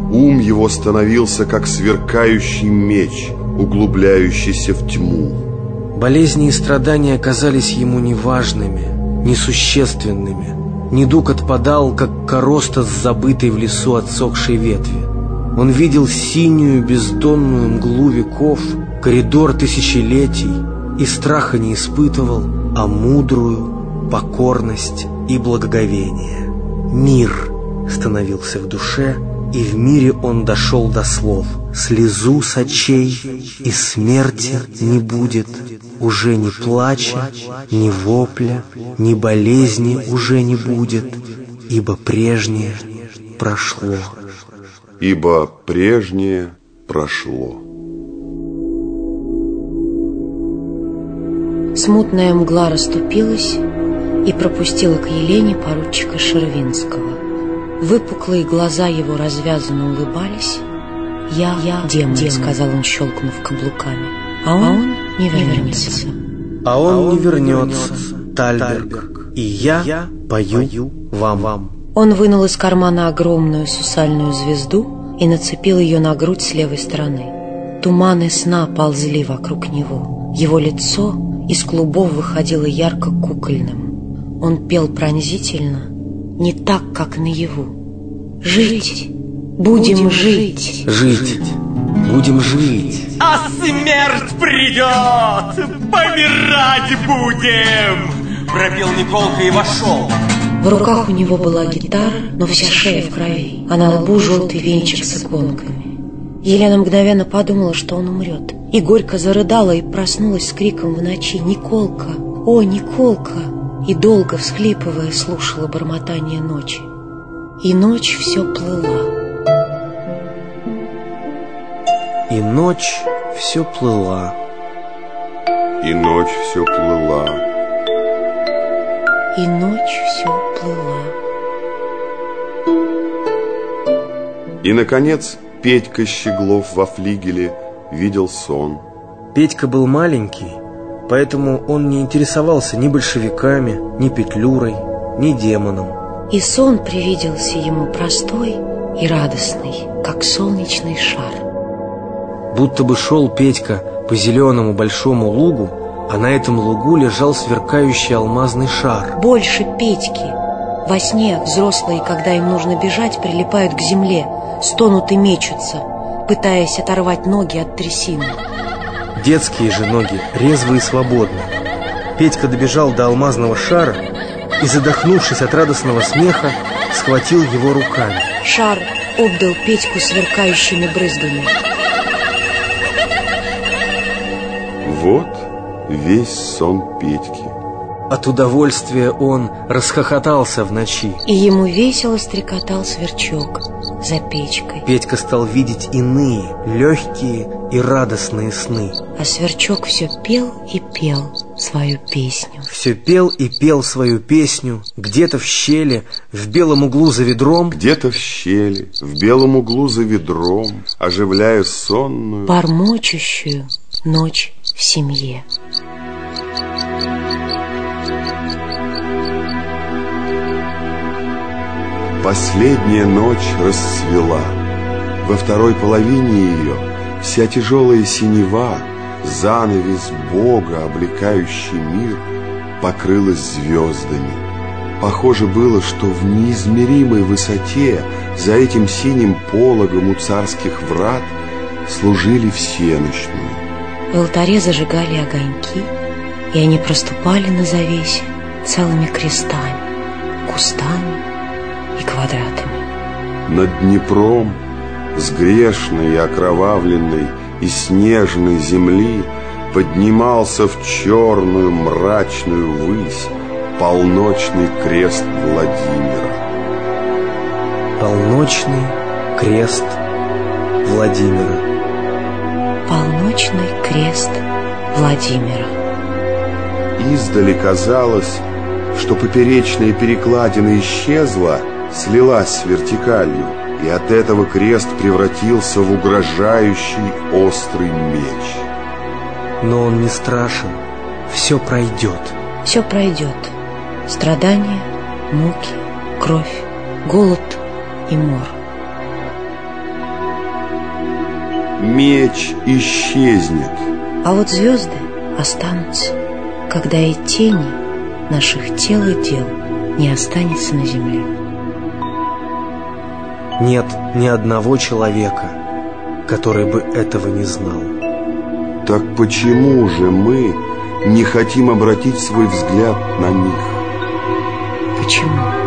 E: Ум его становился как сверкающий меч, углубляющийся в тьму.
B: Болезни и страдания казались ему неважными, несущественными. Недуг отпадал, как короста с забытой в лесу отсохшей ветви. Он видел синюю бездонную мглу веков, коридор тысячелетий, и страха не испытывал, а мудрую покорность и благоговение. Мир становился в душе, и в мире он дошел до слов: «Слезу с очей, и смерти не будет, уже ни плача, ни вопля, ни болезни уже не будет, ибо прежнее прошло».
E: Ибо прежнее прошло.
K: Смутная мгла расступилась и пропустила к Елене поручика Шервинского. Выпуклые глаза его развязанно улыбались. «Я демон», — сказал он, щелкнув каблуками. «А он не вернется».
B: «А он не вернется, Тальберг, и я пою вам».
K: Он вынул из кармана огромную сусальную звезду и нацепил ее на грудь с левой стороны. Туманы сна ползли вокруг него. Его лицо из клубов выходило ярко кукольным. Он пел пронзительно, не так, как наяву. «Жить! Будем жить!»
B: «Жить! Будем жить!»
L: «А смерть придет! Помирать будем!» Пропел Николка и вошел.
K: В руках у него была гитара, но вся шея в крови, а на лбу желтый венчик с иконками. Елена мгновенно подумала, что он умрет, и горько зарыдала и проснулась с криком в ночи: «Николка! О, Николка!» И долго, всхлипывая, слушала бормотание ночи. И ночь все плыла.
B: И ночь все плыла.
E: И ночь все плыла.
K: И ночь все плыла.
E: И, наконец, Петька Щеглов во флигеле видел сон.
B: Петька был маленький, поэтому он не интересовался ни большевиками, ни Петлюрой, ни демоном.
K: И сон привиделся ему простой и радостный, как солнечный шар.
B: Будто бы шел Петька по зеленому большому лугу, а на этом лугу лежал сверкающий алмазный шар.
K: Больше Петьки. Во сне взрослые, когда им нужно бежать, прилипают к земле, стонут и мечутся, пытаясь оторвать ноги от трясины.
B: Детские же ноги резвы и свободны. Петька добежал до алмазного шара и, задохнувшись от радостного смеха, схватил его руками.
K: Шар обдал Петьку сверкающими брызгами.
E: Вот весь сон Петьки.
B: От удовольствия он расхохотался в ночи.
K: И ему весело стрекотал сверчок за печкой.
B: Петька стал видеть иные, легкие и радостные сны.
K: А сверчок все пел и пел свою песню.
B: Все пел и пел свою песню где-то в щели, в белом углу за ведром.
E: Где-то в щели, в белом углу за ведром, оживляя сонную,
K: бормочущую ночь в семье.
E: Последняя ночь расцвела. Во второй половине ее вся тяжелая синева, занавес Бога, облекающий мир, покрылась звездами. Похоже было, что в неизмеримой высоте за этим синим пологом у царских врат служили всенощную.
K: В алтаре зажигали огоньки, и они проступали на завесе целыми крестами, кустами и квадратами.
E: Над Днепром, с грешной и окровавленной и снежной земли, поднимался в черную мрачную высь полночный крест Владимира.
B: Полночный крест Владимира.
K: Полночный крест Владимира.
E: Издали казалось, что поперечная перекладина исчезла, слилась с вертикалью, и от этого крест превратился в угрожающий острый меч.
B: Но он не страшен, все пройдет.
K: Все пройдет. Страдания, муки, кровь, голод и мор.
E: меч исчезнет.
K: А вот звезды останутся, когда и тени наших тел и дел не останется на земле.
B: Нет ни одного человека, который бы этого не знал.
E: Так почему же мы не хотим обратить свой взгляд на них?
K: Почему?